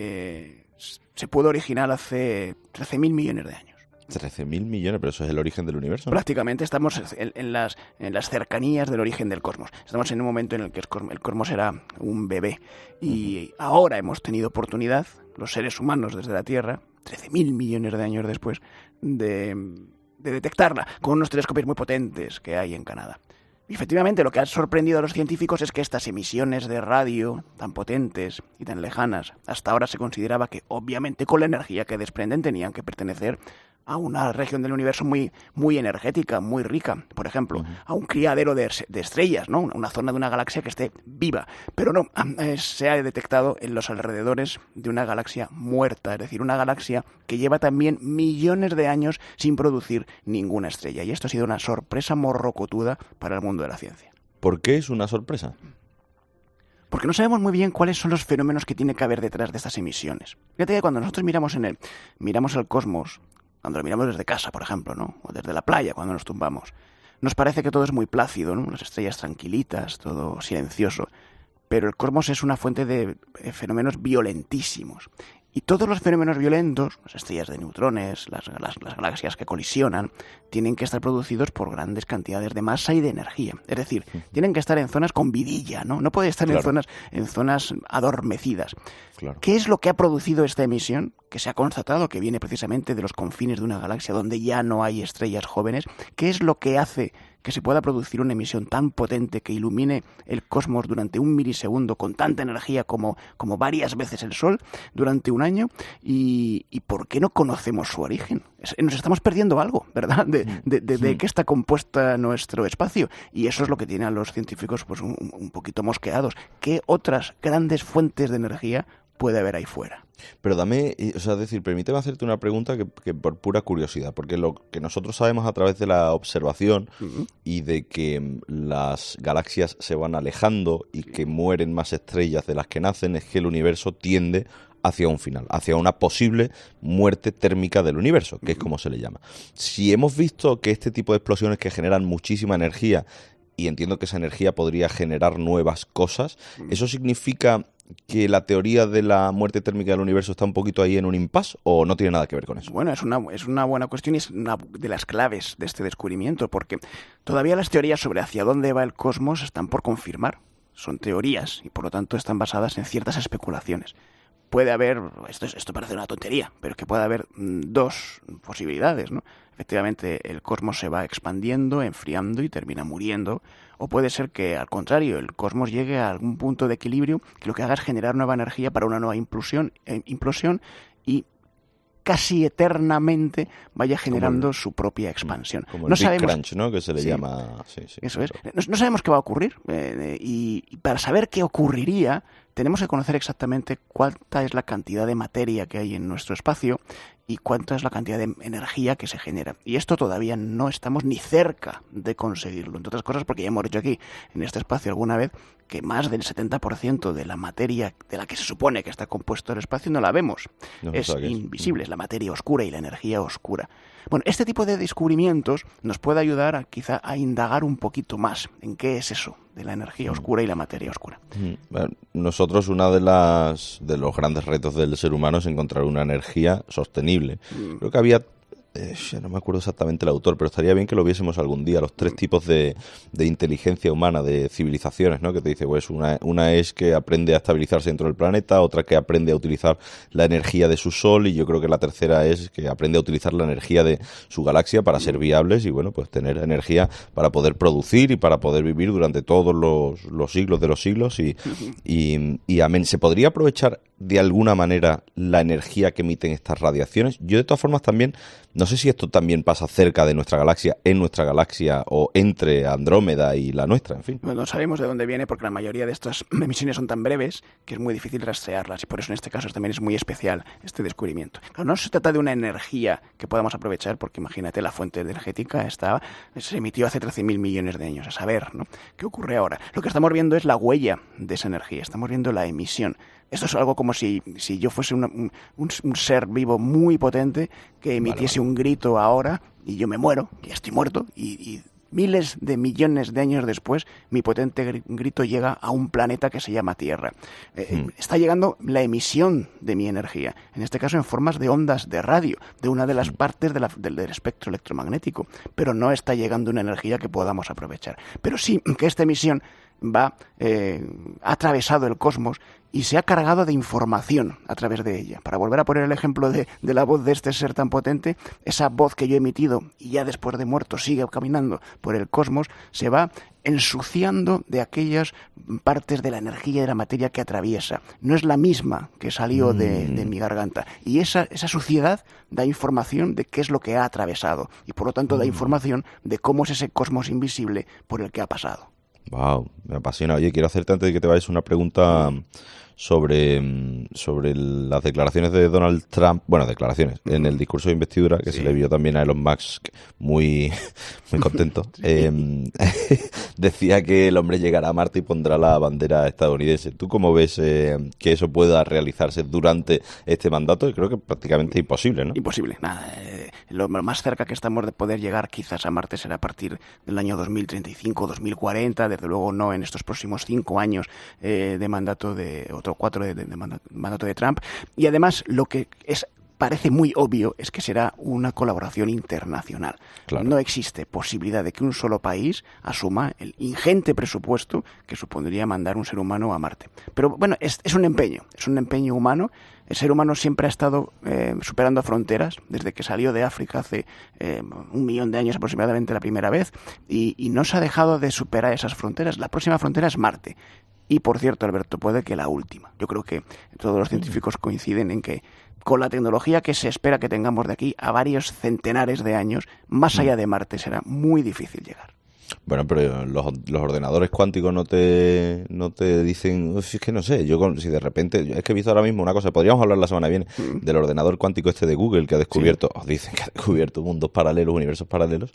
se pudo originar hace 13.000 millones de años. 13.000 millones, pero eso es el origen del universo, ¿no? Prácticamente estamos en las cercanías del origen del cosmos. Estamos en un momento en el que el cosmos era un bebé. Y ahora hemos tenido oportunidad, los seres humanos desde la Tierra, 13.000 millones de años después, de detectarla con unos telescopios muy potentes que hay en Canadá. Y efectivamente, lo que ha sorprendido a los científicos es que estas emisiones de radio tan potentes y tan lejanas, hasta ahora se consideraba que, obviamente, con la energía que desprenden, tenían que pertenecer a una región del universo muy, muy energética, muy rica. Por ejemplo, a un criadero de estrellas, ¿no? Una zona de una galaxia que esté viva. Pero no, se ha detectado en los alrededores de una galaxia muerta, es decir, una galaxia que lleva también millones de años sin producir ninguna estrella. Y esto ha sido una sorpresa morrocotuda para el mundo de la ciencia. ¿Por qué es una sorpresa? Porque no sabemos muy bien cuáles son los fenómenos que tiene que haber detrás de estas emisiones. Fíjate que cuando nosotros miramos el cosmos, cuando lo miramos desde casa, por ejemplo, ¿no? O desde la playa, cuando nos tumbamos, nos parece que todo es muy plácido, ¿no? Las estrellas tranquilitas, todo silencioso. Pero el cosmos es una fuente de fenómenos violentísimos. Y todos los fenómenos violentos, las estrellas de neutrones, las galaxias que colisionan, tienen que estar producidos por grandes cantidades de masa y de energía. Es decir, tienen que estar en zonas con vidilla, ¿no? No puede estar en zonas adormecidas. Claro. ¿Qué es lo que ha producido esta emisión? Que se ha constatado que viene precisamente de los confines de una galaxia donde ya no hay estrellas jóvenes. ¿Qué es lo que hace que se pueda producir una emisión tan potente que ilumine el cosmos durante 1 milisegundo con tanta energía como varias veces el Sol durante un año? ¿Y por qué no conocemos su origen? Nos estamos perdiendo algo, ¿verdad? De qué está compuesta nuestro espacio. Y eso es lo que tiene a los científicos pues un poquito mosqueados. ¿Qué otras grandes fuentes de energía puede haber ahí fuera? Pero permíteme hacerte una pregunta que por pura curiosidad, porque lo que nosotros sabemos a través de la observación y de que las galaxias se van alejando y que mueren más estrellas de las que nacen, es que el universo tiende hacia un final, hacia una posible muerte térmica del universo, que es como se le llama. Si hemos visto que este tipo de explosiones que generan muchísima energía, y entiendo que esa energía podría generar nuevas cosas, ¿eso significa que la teoría de la muerte térmica del universo está un poquito ahí en un impasse o no tiene nada que ver con eso? Bueno, es una buena cuestión y es una de las claves de este descubrimiento, porque todavía las teorías sobre hacia dónde va el cosmos están por confirmar. Son teorías y por lo tanto están basadas en ciertas especulaciones. Puede haber, esto parece una tontería, pero es que puede haber dos posibilidades, ¿no? Efectivamente, el cosmos se va expandiendo, enfriando y termina muriendo. O puede ser que, al contrario, el cosmos llegue a algún punto de equilibrio que lo que haga es generar nueva energía para una nueva implosión y casi eternamente vaya generando su propia expansión. Como el Big Crunch, ¿no? Que se le llama. Sí, eso es. No sabemos qué va a ocurrir y para saber qué ocurriría tenemos que conocer exactamente cuánta es la cantidad de materia que hay en nuestro espacio y cuánta es la cantidad de energía que se genera. Y esto todavía no estamos ni cerca de conseguirlo. Entre otras cosas porque ya hemos dicho aquí, en este espacio alguna vez, que más del 70% de la materia de la que se supone que está compuesto el espacio no la vemos. Es invisible, es la materia oscura y la energía oscura. Bueno, este tipo de descubrimientos nos puede ayudar quizá a indagar un poquito más en qué es eso de la energía oscura y la materia oscura. Bueno, nosotros uno de los grandes retos del ser humano es encontrar una energía sostenible. Creo que había, no me acuerdo exactamente el autor, pero estaría bien que lo viésemos algún día, los 3 tipos de inteligencia humana, de civilizaciones, ¿no? Que te dice, pues una es que aprende a estabilizarse dentro del planeta, otra que aprende a utilizar la energía de su sol, y yo creo que la tercera es que aprende a utilizar la energía de su galaxia para ser viables y, bueno, pues tener energía para poder producir y para poder vivir durante todos los siglos de los siglos y amén. ¿Se podría aprovechar de alguna manera la energía que emiten estas radiaciones? Yo de todas formas también, no sé si esto también pasa cerca de nuestra galaxia, en nuestra galaxia o entre Andrómeda y la nuestra, en fin. No sabemos de dónde viene porque la mayoría de estas emisiones son tan breves que es muy difícil rastrearlas y por eso en este caso también es muy especial este descubrimiento. Claro, no se trata de una energía que podamos aprovechar porque imagínate la fuente energética se emitió hace 13.000 millones de años, a saber, ¿no? ¿Qué ocurre ahora? Lo que estamos viendo es la huella de esa energía, estamos viendo la emisión. Esto es algo como si yo fuese un ser vivo muy potente que emitiese un grito ahora y yo me muero, ya estoy muerto, y miles de millones de años después mi potente grito llega a un planeta que se llama Tierra. Está llegando la emisión de mi energía, en este caso en formas de ondas de radio, de una de las partes del espectro electromagnético, pero no está llegando una energía que podamos aprovechar. Pero sí que esta emisión ha atravesado el cosmos y se ha cargado de información a través de ella. Para volver a poner el ejemplo de la voz de este ser tan potente, esa voz que yo he emitido y ya después de muerto sigue caminando por el cosmos, se va ensuciando de aquellas partes de la energía y de la materia que atraviesa. No es la misma que salió de mi garganta. Y esa suciedad da información de qué es lo que ha atravesado y por lo tanto da información de cómo es ese cosmos invisible por el que ha pasado. Wow, me apasiona. Oye, quiero hacerte antes de que te vayas una pregunta sobre las declaraciones de Donald Trump, declaraciones, en el discurso de investidura, que se le vio también a Elon Musk muy contento. Decía que el hombre llegará a Marte y pondrá la bandera estadounidense. ¿Tú cómo ves que eso pueda realizarse durante este mandato? Creo que prácticamente imposible, ¿no? Imposible, nada. Lo más cerca que estamos de poder llegar quizás a Marte será a partir del año 2035, 2040, desde luego no en estos próximos 5 años de mandato de otro 4 de mandato de Trump. Y además lo que parece muy obvio es que será una colaboración internacional. Claro. No existe posibilidad de que un solo país asuma el ingente presupuesto que supondría mandar un ser humano a Marte. Pero bueno, es un empeño humano. El ser humano siempre ha estado superando fronteras desde que salió de África hace 1 millón de años aproximadamente la primera vez y no se ha dejado de superar esas fronteras. La próxima frontera es Marte. Y, por cierto, Alberto, puede que la última. Yo creo que todos los científicos coinciden en que con la tecnología que se espera que tengamos de aquí a varios centenares de años, más allá de Marte será muy difícil llegar. Bueno, pero los ordenadores cuánticos no te dicen, es que no sé, si de repente, es que he visto ahora mismo una cosa, podríamos hablar la semana que viene del ordenador cuántico este de Google que ha descubierto, dicen que ha descubierto mundos paralelos, universos paralelos.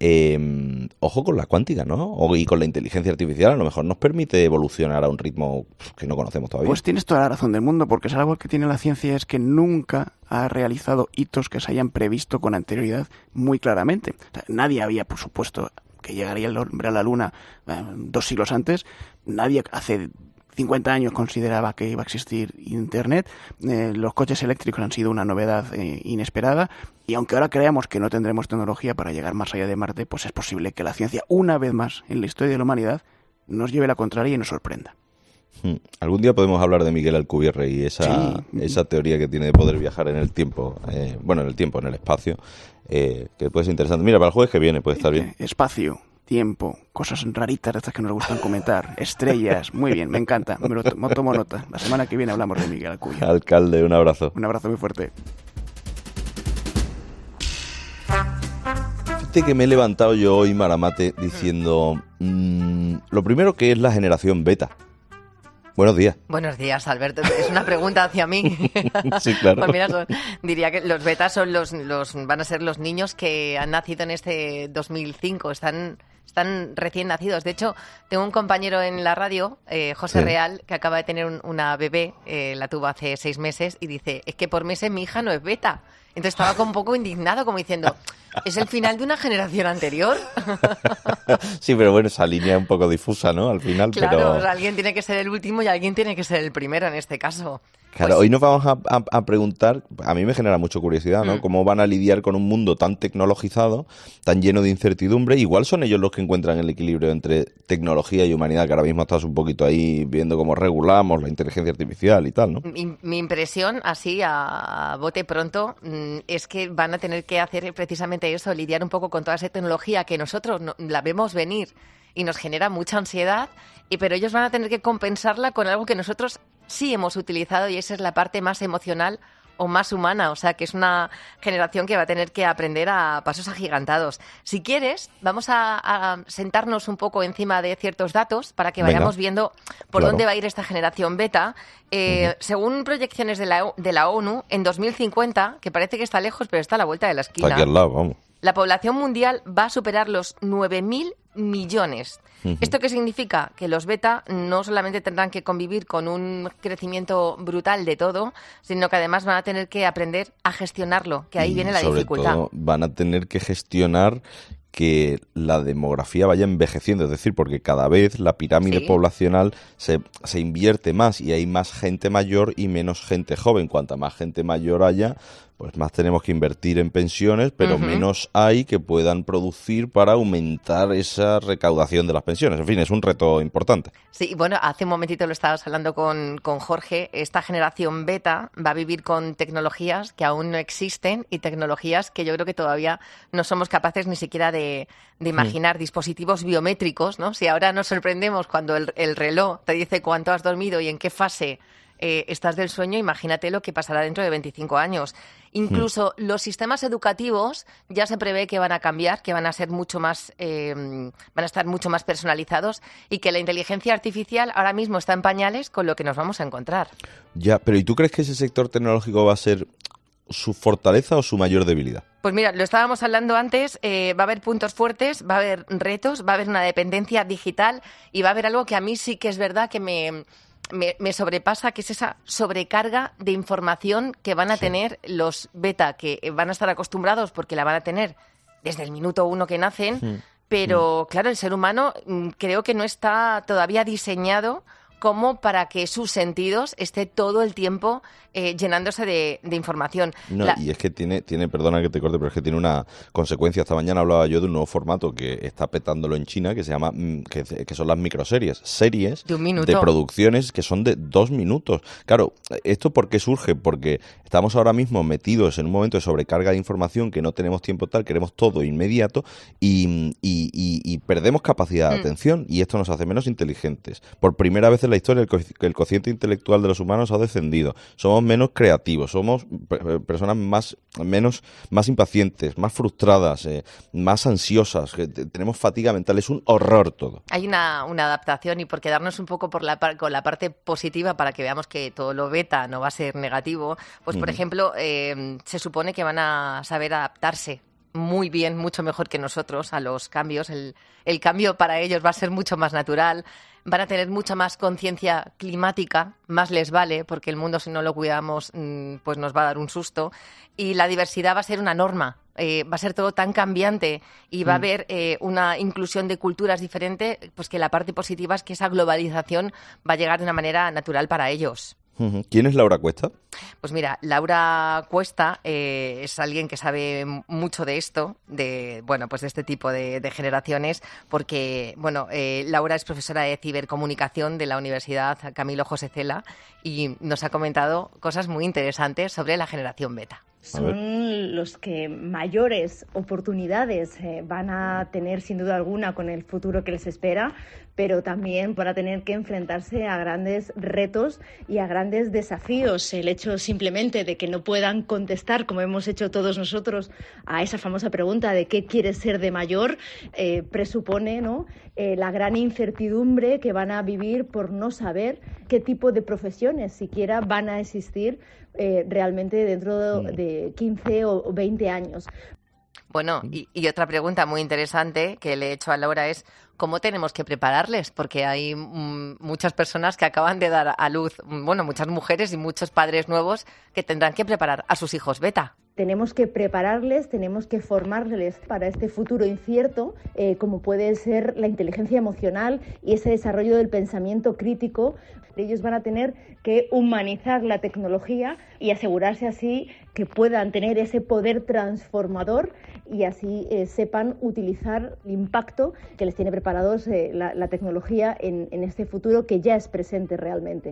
Ojo con la cuántica, ¿no? Y con la inteligencia artificial, a lo mejor nos permite evolucionar a un ritmo que no conocemos todavía. Pues tienes toda la razón del mundo, porque es algo que tiene la ciencia, es que nunca ha realizado hitos que se hayan previsto con anterioridad muy claramente. O sea, nadie había, por supuesto, que llegaría el hombre a la Luna 2 siglos antes. Nadie hace 50 años consideraba que iba a existir Internet. Los coches eléctricos han sido una novedad inesperada. Y aunque ahora creamos que no tendremos tecnología para llegar más allá de Marte, pues es posible que la ciencia, una vez más en la historia de la humanidad, nos lleve la contraria y nos sorprenda. Algún día podemos hablar de Miguel Alcubierre y esa teoría que tiene de poder viajar en el tiempo, en el espacio, que puede ser interesante. Mira, para el jueves que viene puede estar bien. Espacio, tiempo, cosas raritas de estas que nos gustan comentar, estrellas, muy bien, me encanta, me tomo nota. La semana que viene hablamos de Miguel Alcubierre. Alcalde, un abrazo. Un abrazo muy fuerte. Fíjate que me he levantado yo hoy, Maramate, diciendo lo primero que es la generación beta. Buenos días. Buenos días, Alberto. Es una pregunta hacia mí. Sí, claro. Pues mira, diría que los betas son van a ser los niños que han nacido en este 2005. Están recién nacidos. De hecho, tengo un compañero en la radio, José Real, que acaba de tener una bebé, la tuvo hace 6 meses, y dice, es que por meses mi hija no es beta. Entonces estaba como un poco indignado, como diciendo, ¿es el final de una generación anterior? Sí, pero bueno, esa línea es un poco difusa, ¿no? Al final, claro, pero... o sea, alguien tiene que ser el último y alguien tiene que ser el primero en este caso. Claro, hoy nos vamos a preguntar, a mí me genera mucha curiosidad, ¿no? Cómo van a lidiar con un mundo tan tecnologizado, tan lleno de incertidumbre. Igual son ellos los que encuentran el equilibrio entre tecnología y humanidad, que ahora mismo estás un poquito ahí viendo cómo regulamos la inteligencia artificial y tal, ¿no? Mi impresión, así a bote pronto, es que van a tener que hacer precisamente eso, lidiar un poco con toda esa tecnología que nosotros la vemos venir y nos genera mucha ansiedad, pero ellos van a tener que compensarla con algo que nosotros sí hemos utilizado, y esa es la parte más emocional o más humana, o sea que es una generación que va a tener que aprender a pasos agigantados. Si quieres, vamos a sentarnos un poco encima de ciertos datos para que vayamos viendo por dónde va a ir esta generación beta. Según proyecciones de la ONU, en 2050, que parece que está lejos, pero está a la vuelta de la esquina, Está aquí al lado, vamos. La población mundial va a superar los 9.000 millones. ¿Esto qué significa? Que los beta no solamente tendrán que convivir con un crecimiento brutal de todo, sino que además van a tener que aprender a gestionarlo, que ahí viene la dificultad. Sobre todo van a tener que gestionar que la demografía vaya envejeciendo, es decir, porque cada vez la pirámide poblacional se invierte más y hay más gente mayor y menos gente joven. Cuanta más gente mayor haya, pues más tenemos que invertir en pensiones, pero menos hay que puedan producir para aumentar esa recaudación de las pensiones. En fin, es un reto importante. Sí, bueno, hace un momentito lo estabas hablando con Jorge. Esta generación beta va a vivir con tecnologías que aún no existen y tecnologías que yo creo que todavía no somos capaces ni siquiera de imaginar. Dispositivos biométricos, ¿no? Si ahora nos sorprendemos cuando el reloj te dice cuánto has dormido y en qué fase estás del sueño, imagínate lo que pasará dentro de 25 años. Incluso los sistemas educativos ya se prevé que van a cambiar, que van a ser mucho más, van a estar mucho más personalizados y que la inteligencia artificial ahora mismo está en pañales con lo que nos vamos a encontrar. Ya, pero ¿y tú crees que ese sector tecnológico va a ser su fortaleza o su mayor debilidad? Pues mira, lo estábamos hablando antes, va a haber puntos fuertes, va a haber retos, va a haber una dependencia digital y va a haber algo que a mí sí que es verdad que me sobrepasa, que es esa sobrecarga de información que van a tener los beta, que van a estar acostumbrados porque la van a tener desde el minuto 1 que nacen, pero claro, el ser humano creo que no está todavía diseñado como para que sus sentidos esté todo el tiempo llenándose de información. No, y es que tiene, perdona que te corte, pero es que tiene una consecuencia. Esta mañana hablaba yo de un nuevo formato que está petándolo en China, que se llama, que son las microseries. Series de producciones que son de 2 minutos. Claro, ¿esto por qué surge? Porque estamos ahora mismo metidos en un momento de sobrecarga de información, que no tenemos tiempo tal, queremos todo inmediato y perdemos capacidad de atención, y esto nos hace menos inteligentes. Por primera vez en la historia el cociente intelectual de los humanos ha descendido. Somos menos creativos, somos personas más impacientes, más frustradas, más ansiosas, tenemos fatiga mental, es un horror todo. Hay una adaptación, y por quedarnos un poco con la parte positiva para que veamos que todo lo beta no va a ser negativo, pues por ejemplo, se supone que van a saber adaptarse muy bien, mucho mejor que nosotros a los cambios. El cambio para ellos va a ser mucho más natural, van a tener mucha más conciencia climática, más les vale, porque el mundo, si no lo cuidamos, pues nos va a dar un susto, y la diversidad va a ser una norma. Va a ser todo tan cambiante y va a haber una inclusión de culturas diferente, pues que la parte positiva es que esa globalización va a llegar de una manera natural para ellos. ¿Quién es Laura Cuesta? Pues mira, Laura Cuesta es alguien que sabe mucho de esto, de este tipo de generaciones, porque Laura es profesora de cibercomunicación de la Universidad Camilo José Cela y nos ha comentado cosas muy interesantes sobre la generación beta. Son los que mayores oportunidades van a tener, sin duda alguna, con el futuro que les espera, pero también van a tener que enfrentarse a grandes retos y a grandes desafíos. El hecho simplemente de que no puedan contestar, como hemos hecho todos nosotros, a esa famosa pregunta de qué quieres ser de mayor, presupone, ¿no?, la gran incertidumbre que van a vivir por no saber qué tipo de profesiones siquiera van a existir realmente dentro de 15 o 20 años. Bueno, y otra pregunta muy interesante que le he hecho a Laura es ¿cómo tenemos que prepararles? Porque hay muchas personas que acaban de dar a luz, muchas mujeres y muchos padres nuevos que tendrán que preparar a sus hijos beta. Tenemos que prepararles, tenemos que formarles para este futuro incierto, como puede ser la inteligencia emocional y ese desarrollo del pensamiento crítico. Ellos van a tener que humanizar la tecnología y asegurarse así que puedan tener ese poder transformador y así sepan utilizar el impacto que les tiene preparados la tecnología en este futuro que ya es presente realmente.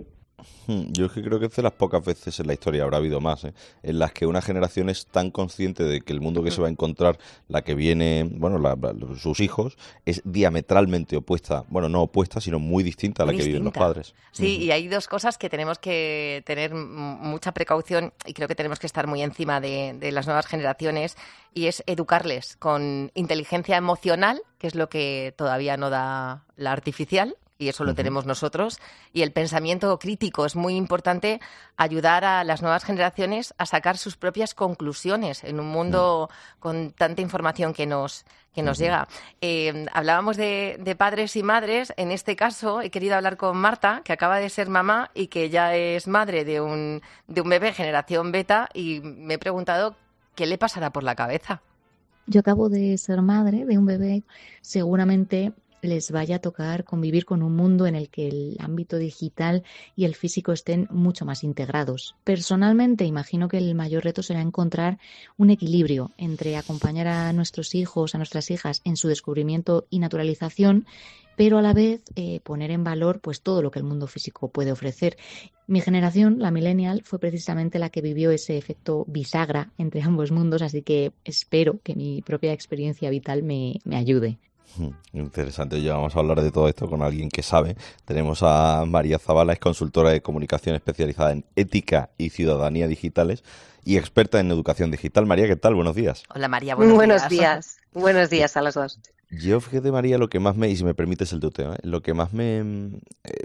Yo es que creo que es de las pocas veces en la historia, habrá habido más, en las que una generación es tan consciente de que el mundo que se va a encontrar, la que viene, bueno, sus hijos, es diametralmente opuesta, bueno, no opuesta, sino muy distinta a la que viven los padres. Sí, y hay dos cosas que tenemos que tener mucha precaución y creo que tenemos que estar muy encima de las nuevas generaciones, y es educarles con inteligencia emocional, que es lo que todavía no da la artificial, y eso lo tenemos nosotros, y el pensamiento crítico. Es muy importante ayudar a las nuevas generaciones a sacar sus propias conclusiones en un mundo con tanta información que nos llega. Hablábamos de padres y madres. En este caso he querido hablar con Marta, que acaba de ser mamá y que ya es madre de un bebé generación beta, y me he preguntado qué le pasará por la cabeza. Yo acabo de ser madre de un bebé, seguramente les vaya a tocar convivir con un mundo en el que el ámbito digital y el físico estén mucho más integrados. Personalmente, imagino que el mayor reto será encontrar un equilibrio entre acompañar a nuestros hijos, a nuestras hijas en su descubrimiento y naturalización, pero a la vez poner en valor pues todo lo que el mundo físico puede ofrecer. Mi generación, la millennial, fue precisamente la que vivió ese efecto bisagra entre ambos mundos, así que espero que mi propia experiencia vital me ayude. Interesante. Ya vamos a hablar de todo esto con alguien que sabe. Tenemos a María Zavala, es consultora de comunicación especializada en ética y ciudadanía digitales y experta en educación digital. María, ¿qué tal? Buenos días. Hola María, buenos días. Buenos días a las dos. Yo, fíjate María, lo que más y si me permites el tuteo, lo que más me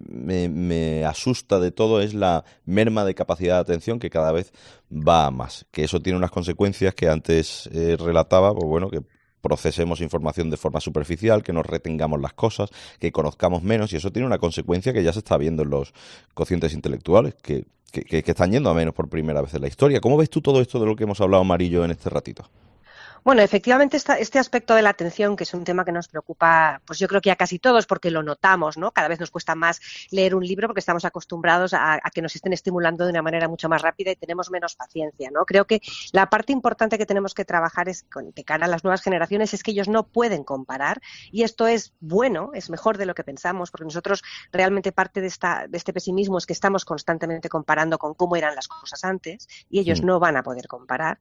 asusta de todo es la merma de capacidad de atención que cada vez va a más. Que eso tiene unas consecuencias que antes relataba, pues bueno, que procesemos información de forma superficial, que nos retengamos las cosas, que conozcamos menos, y eso tiene una consecuencia que ya se está viendo en los cocientes intelectuales, que están yendo a menos por primera vez en la historia. ¿Cómo ves tú todo esto de lo que hemos hablado, Marillo, en este ratito? Bueno, efectivamente este aspecto de la atención, que es un tema que nos preocupa, pues yo creo que a casi todos, porque lo notamos, ¿no? Cada vez nos cuesta más leer un libro porque estamos acostumbrados a que nos estén estimulando de una manera mucho más rápida y tenemos menos paciencia, ¿no? Creo que la parte importante que tenemos que trabajar de cara a las nuevas generaciones es que ellos no pueden comparar, y esto es bueno, es mejor de lo que pensamos, porque nosotros realmente parte de este pesimismo es que estamos constantemente comparando con cómo eran las cosas antes y ellos no van a poder comparar.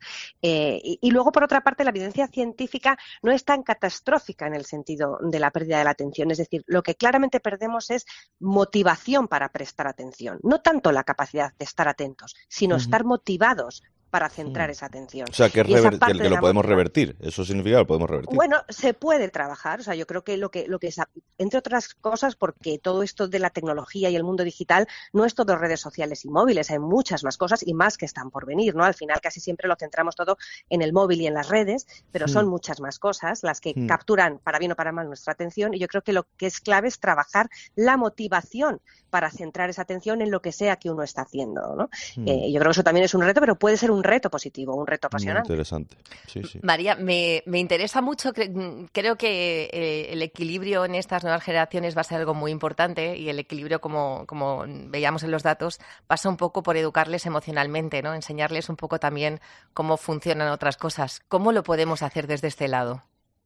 Y luego, por otra parte, la evidencia científica no es tan catastrófica en el sentido de la pérdida de la atención. Es decir, lo que claramente perdemos es motivación para prestar atención. No tanto la capacidad de estar atentos, sino estar motivados para centrar esa atención. O sea, que lo podemos revertir. ¿Eso significa que lo podemos revertir? Bueno, se puede trabajar. O sea, yo creo que lo que es, entre otras cosas, porque todo esto de la tecnología y el mundo digital no es todo redes sociales y móviles. Hay muchas más cosas y más que están por venir, ¿no? Al final casi siempre lo centramos todo en el móvil y en las redes, pero son muchas más cosas las que capturan, para bien o para mal, nuestra atención, y yo creo que lo que es clave es trabajar la motivación para centrar esa atención en lo que sea que uno está haciendo, ¿no? Yo creo que eso también es un reto, pero puede ser un reto positivo, un reto apasionante. Muy interesante. Sí, sí. María, me interesa mucho, creo que el equilibrio en estas nuevas generaciones va a ser algo muy importante, y el equilibrio, como veíamos en los datos, pasa un poco por educarles emocionalmente, ¿no? Enseñarles un poco también cómo funcionan otras cosas. ¿Cómo lo podemos hacer desde este lado?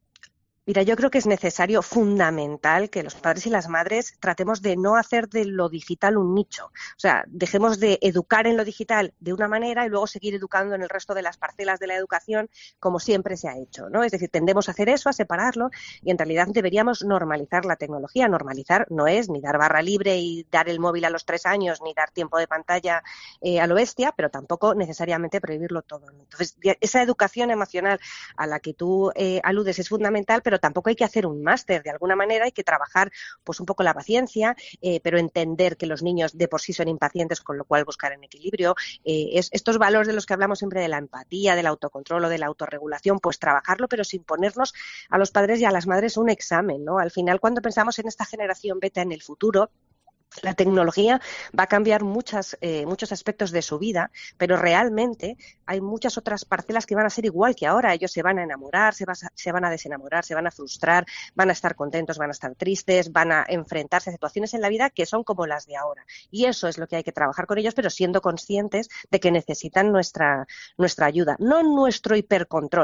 Mira, yo creo que es necesario, fundamental, que los padres y las madres tratemos de no hacer de lo digital un nicho. O sea, dejemos de educar en lo digital de una manera y luego seguir educando en el resto de las parcelas de la educación como siempre se ha hecho, ¿no? Es decir, tendemos a hacer eso, a separarlo, y en realidad deberíamos normalizar la tecnología. Normalizar no es ni dar barra libre y dar el móvil a los 3 años, ni dar tiempo de pantalla a lo bestia, pero tampoco necesariamente prohibirlo todo, ¿no? Entonces, esa educación emocional a la que tú aludes es fundamental, pero tampoco hay que hacer un máster. De alguna manera hay que trabajar pues un poco la paciencia, pero entender que los niños de por sí son impacientes, con lo cual buscar en equilibrio. Estos valores de los que hablamos siempre, de la empatía, del autocontrol o de la autorregulación, pues trabajarlo, pero sin ponernos a los padres y a las madres un examen, ¿no? Al final, cuando pensamos en esta generación beta en el futuro, la tecnología va a cambiar muchos aspectos de su vida, pero realmente hay muchas otras parcelas que van a ser igual que ahora. Ellos se van a enamorar, se van a desenamorar, se van a frustrar, van a estar contentos, van a estar tristes, van a enfrentarse a situaciones en la vida que son como las de ahora. Y eso es lo que hay que trabajar con ellos, pero siendo conscientes de que necesitan nuestra ayuda, no nuestro hipercontrol,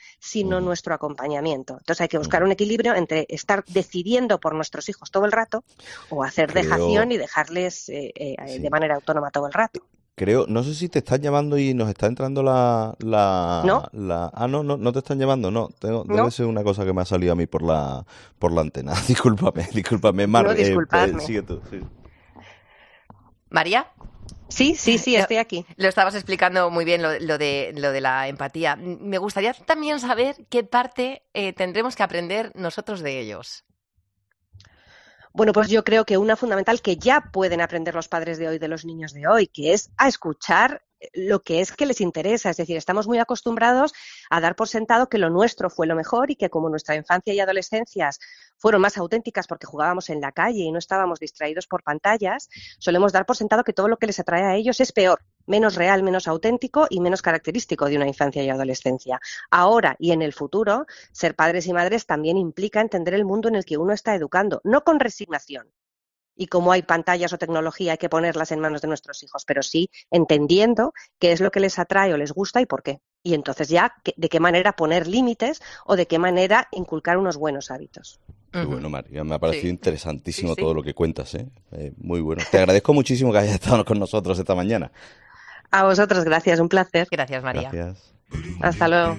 sino nuestro acompañamiento. Entonces hay que buscar un equilibrio entre estar decidiendo por nuestros hijos todo el rato o hacer dejación y dejarles de manera autónoma todo el rato. Creo, no sé si te están llamando y nos está entrando ¿No? No te están llamando, no. Debe ser una cosa que me ha salido a mí por la antena. Discúlpame, Mar. No, disculpadme. Sigue tú. Sí. ¿María? Sí, estoy aquí. Lo estabas explicando muy bien, lo de la empatía. Me gustaría también saber qué parte tendremos que aprender nosotros de ellos. Bueno, pues yo creo que una fundamental que ya pueden aprender los padres de hoy de los niños de hoy, que es a escuchar lo que es que les interesa. Es decir, estamos muy acostumbrados a dar por sentado que lo nuestro fue lo mejor y que como nuestra infancia y adolescencias fueron más auténticas porque jugábamos en la calle y no estábamos distraídos por pantallas, solemos dar por sentado que todo lo que les atrae a ellos es peor, menos real, menos auténtico y menos característico de una infancia y adolescencia. Ahora y en el futuro, ser padres y madres también implica entender el mundo en el que uno está educando, no con resignación. Y como hay pantallas o tecnología, hay que ponerlas en manos de nuestros hijos, pero sí entendiendo qué es lo que les atrae o les gusta y por qué. Y entonces ya de qué manera poner límites o de qué manera inculcar unos buenos hábitos. Qué bueno, María. Me ha parecido interesantísimo todo lo que cuentas. Muy bueno. Te agradezco muchísimo que hayas estado con nosotros esta mañana. A vosotros, gracias. Un placer. Gracias, María. Gracias. Hasta luego.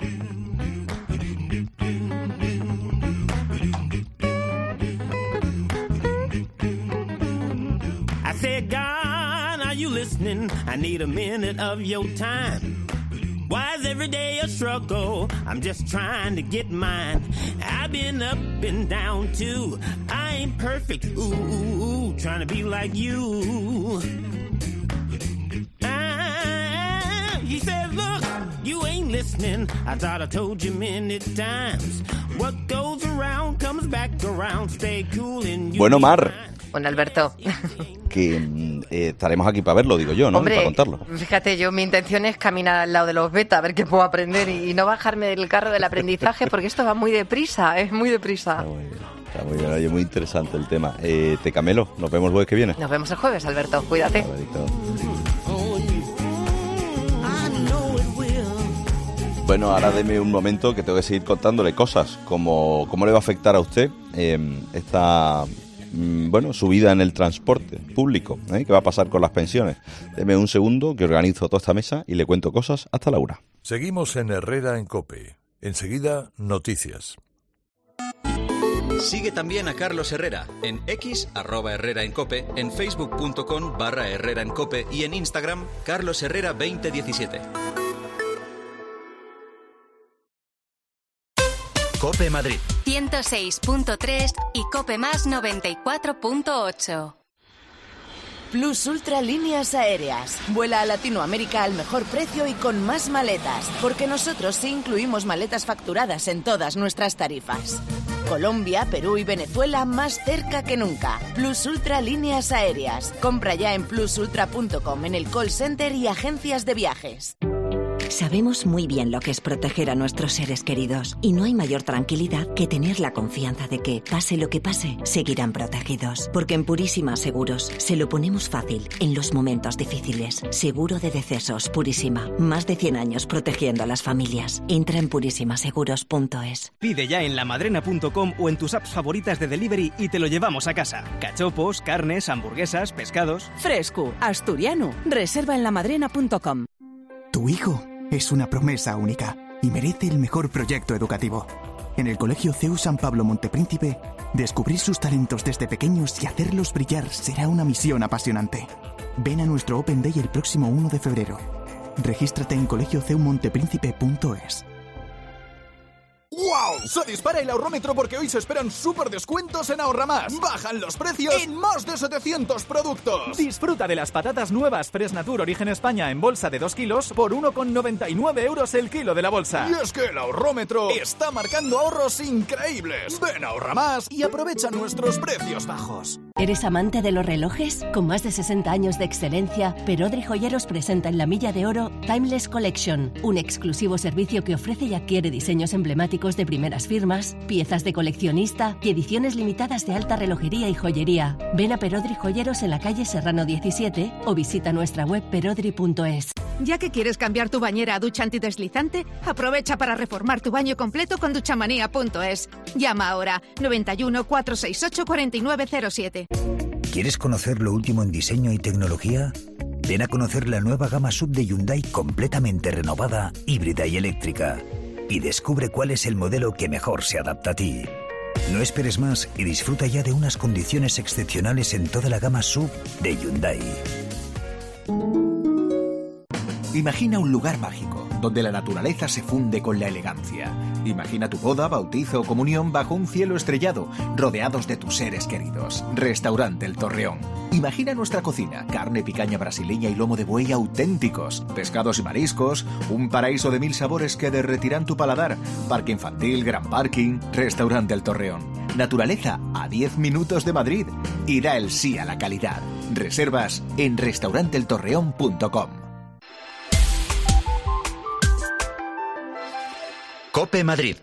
Said, God, are you listening? I need a minute of your time. Why is every day a struggle? I'm just trying to get mine. I've been up and down too. I ain't perfect, ooh, trying to be like you. He said, look, you ain't listening. I thought I told you many times. What goes around comes back around. Stay cool and you. Bueno, Mar. Bueno, Alberto. Que estaremos aquí para verlo, digo yo, ¿no? Hombre, para contarlo. Fíjate, mi intención es caminar al lado de los beta, a ver qué puedo aprender y no bajarme del carro del aprendizaje, porque esto va muy deprisa, es muy deprisa. Está muy bien, oye, muy interesante el tema. Te camelo, nos vemos el jueves que viene. Nos vemos el jueves, Alberto, cuídate. Bueno, ahora deme un momento que tengo que seguir contándole cosas, como cómo le va a afectar a usted esta subida en el transporte público, qué va a pasar con las pensiones. Deme un segundo que organizo toda esta mesa y le cuento cosas hasta la 1. Seguimos en Herrera en COPE. Enseguida, noticias. Sigue también a Carlos Herrera en X, @Herrera en COPE, en facebook.com/Herrera en COPE y en Instagram, Carlos Herrera 2017. COPE Madrid 106.3 y COPE Más 94.8. Plus Ultra Líneas Aéreas. Vuela a Latinoamérica al mejor precio y con más maletas, porque nosotros sí incluimos maletas facturadas en todas nuestras tarifas. Colombia, Perú y Venezuela más cerca que nunca. Plus Ultra Líneas Aéreas. Compra ya en plusultra.com, en el call center y agencias de viajes. Sabemos muy bien lo que es proteger a nuestros seres queridos y no hay mayor tranquilidad que tener la confianza de que, pase lo que pase, seguirán protegidos. Porque en Purísima Seguros se lo ponemos fácil en los momentos difíciles. Seguro de decesos Purísima. Más de 100 años protegiendo a las familias. Entra en purísimaseguros.es. Pide ya en lamadrena.com o en tus apps favoritas de delivery y te lo llevamos a casa. Cachopos, carnes, hamburguesas, pescados. Fresco, asturiano. Reserva en lamadrena.com. Tu hijo es una promesa única y merece el mejor proyecto educativo. En el Colegio CEU San Pablo Montepríncipe, descubrir sus talentos desde pequeños y hacerlos brillar será una misión apasionante. Ven a nuestro Open Day el próximo 1 de febrero. Regístrate en colegioceumontepríncipe.es. ¡Wow! Se dispara el ahorrómetro porque hoy se esperan súper descuentos en Ahorra Más. Bajan los precios en más de 700 productos. Disfruta de las patatas nuevas Fresh Nature Origen España en bolsa de 2 kilos por 1,99 euros el kilo de la bolsa. Y es que el ahorrómetro está marcando ahorros increíbles. Ven a Ahorra Más y aprovecha nuestros precios bajos. ¿Eres amante de los relojes? Con más de 60 años de excelencia, Perodri Joyeros presenta en la Milla de Oro Timeless Collection, un exclusivo servicio que ofrece y adquiere diseños emblemáticos de primeras firmas, piezas de coleccionista y ediciones limitadas de alta relojería y joyería. Ven a Perodri Joyeros en la calle Serrano 17 o visita nuestra web perodri.es. Ya que quieres cambiar tu bañera a ducha antideslizante, aprovecha para reformar tu baño completo con duchamanía.es. Llama ahora 91 468 4907. ¿Quieres conocer lo último en diseño y tecnología? Ven a conocer la nueva gama SUV de Hyundai completamente renovada, híbrida y eléctrica. Y descubre cuál es el modelo que mejor se adapta a ti. No esperes más y disfruta ya de unas condiciones excepcionales en toda la gama SUV de Hyundai. Imagina un lugar mágico, donde la naturaleza se funde con la elegancia. Imagina tu boda, bautizo o comunión bajo un cielo estrellado, rodeados de tus seres queridos. Restaurante El Torreón. Imagina nuestra cocina, carne, picaña brasileña y lomo de buey auténticos, pescados y mariscos, un paraíso de 1000 sabores que derretirán tu paladar, parque infantil, gran parking. Restaurante El Torreón. Naturaleza a 10 minutos de Madrid. Y da el sí a la calidad. Reservas en restauranteeltorreón.com. COPE Madrid.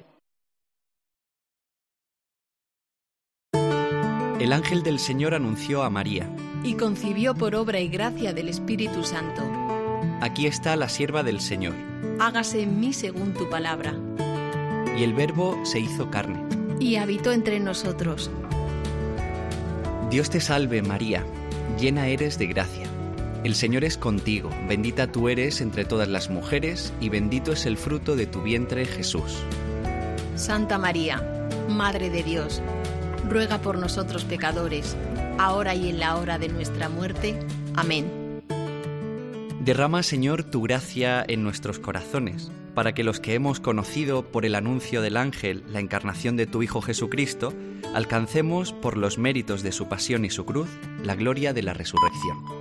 El ángel del Señor anunció a María. Y concibió por obra y gracia del Espíritu Santo. Aquí está la sierva del Señor. Hágase en mí según tu palabra. Y el Verbo se hizo carne. Y habitó entre nosotros. Dios te salve, María, llena eres de gracia. El Señor es contigo, bendita tú eres entre todas las mujeres, y bendito es el fruto de tu vientre, Jesús. Santa María, Madre de Dios, ruega por nosotros pecadores, ahora y en la hora de nuestra muerte. Amén. Derrama, Señor, tu gracia en nuestros corazones, para que los que hemos conocido por el anuncio del ángel la encarnación de tu Hijo Jesucristo, alcancemos, por los méritos de su pasión y su cruz, la gloria de la resurrección.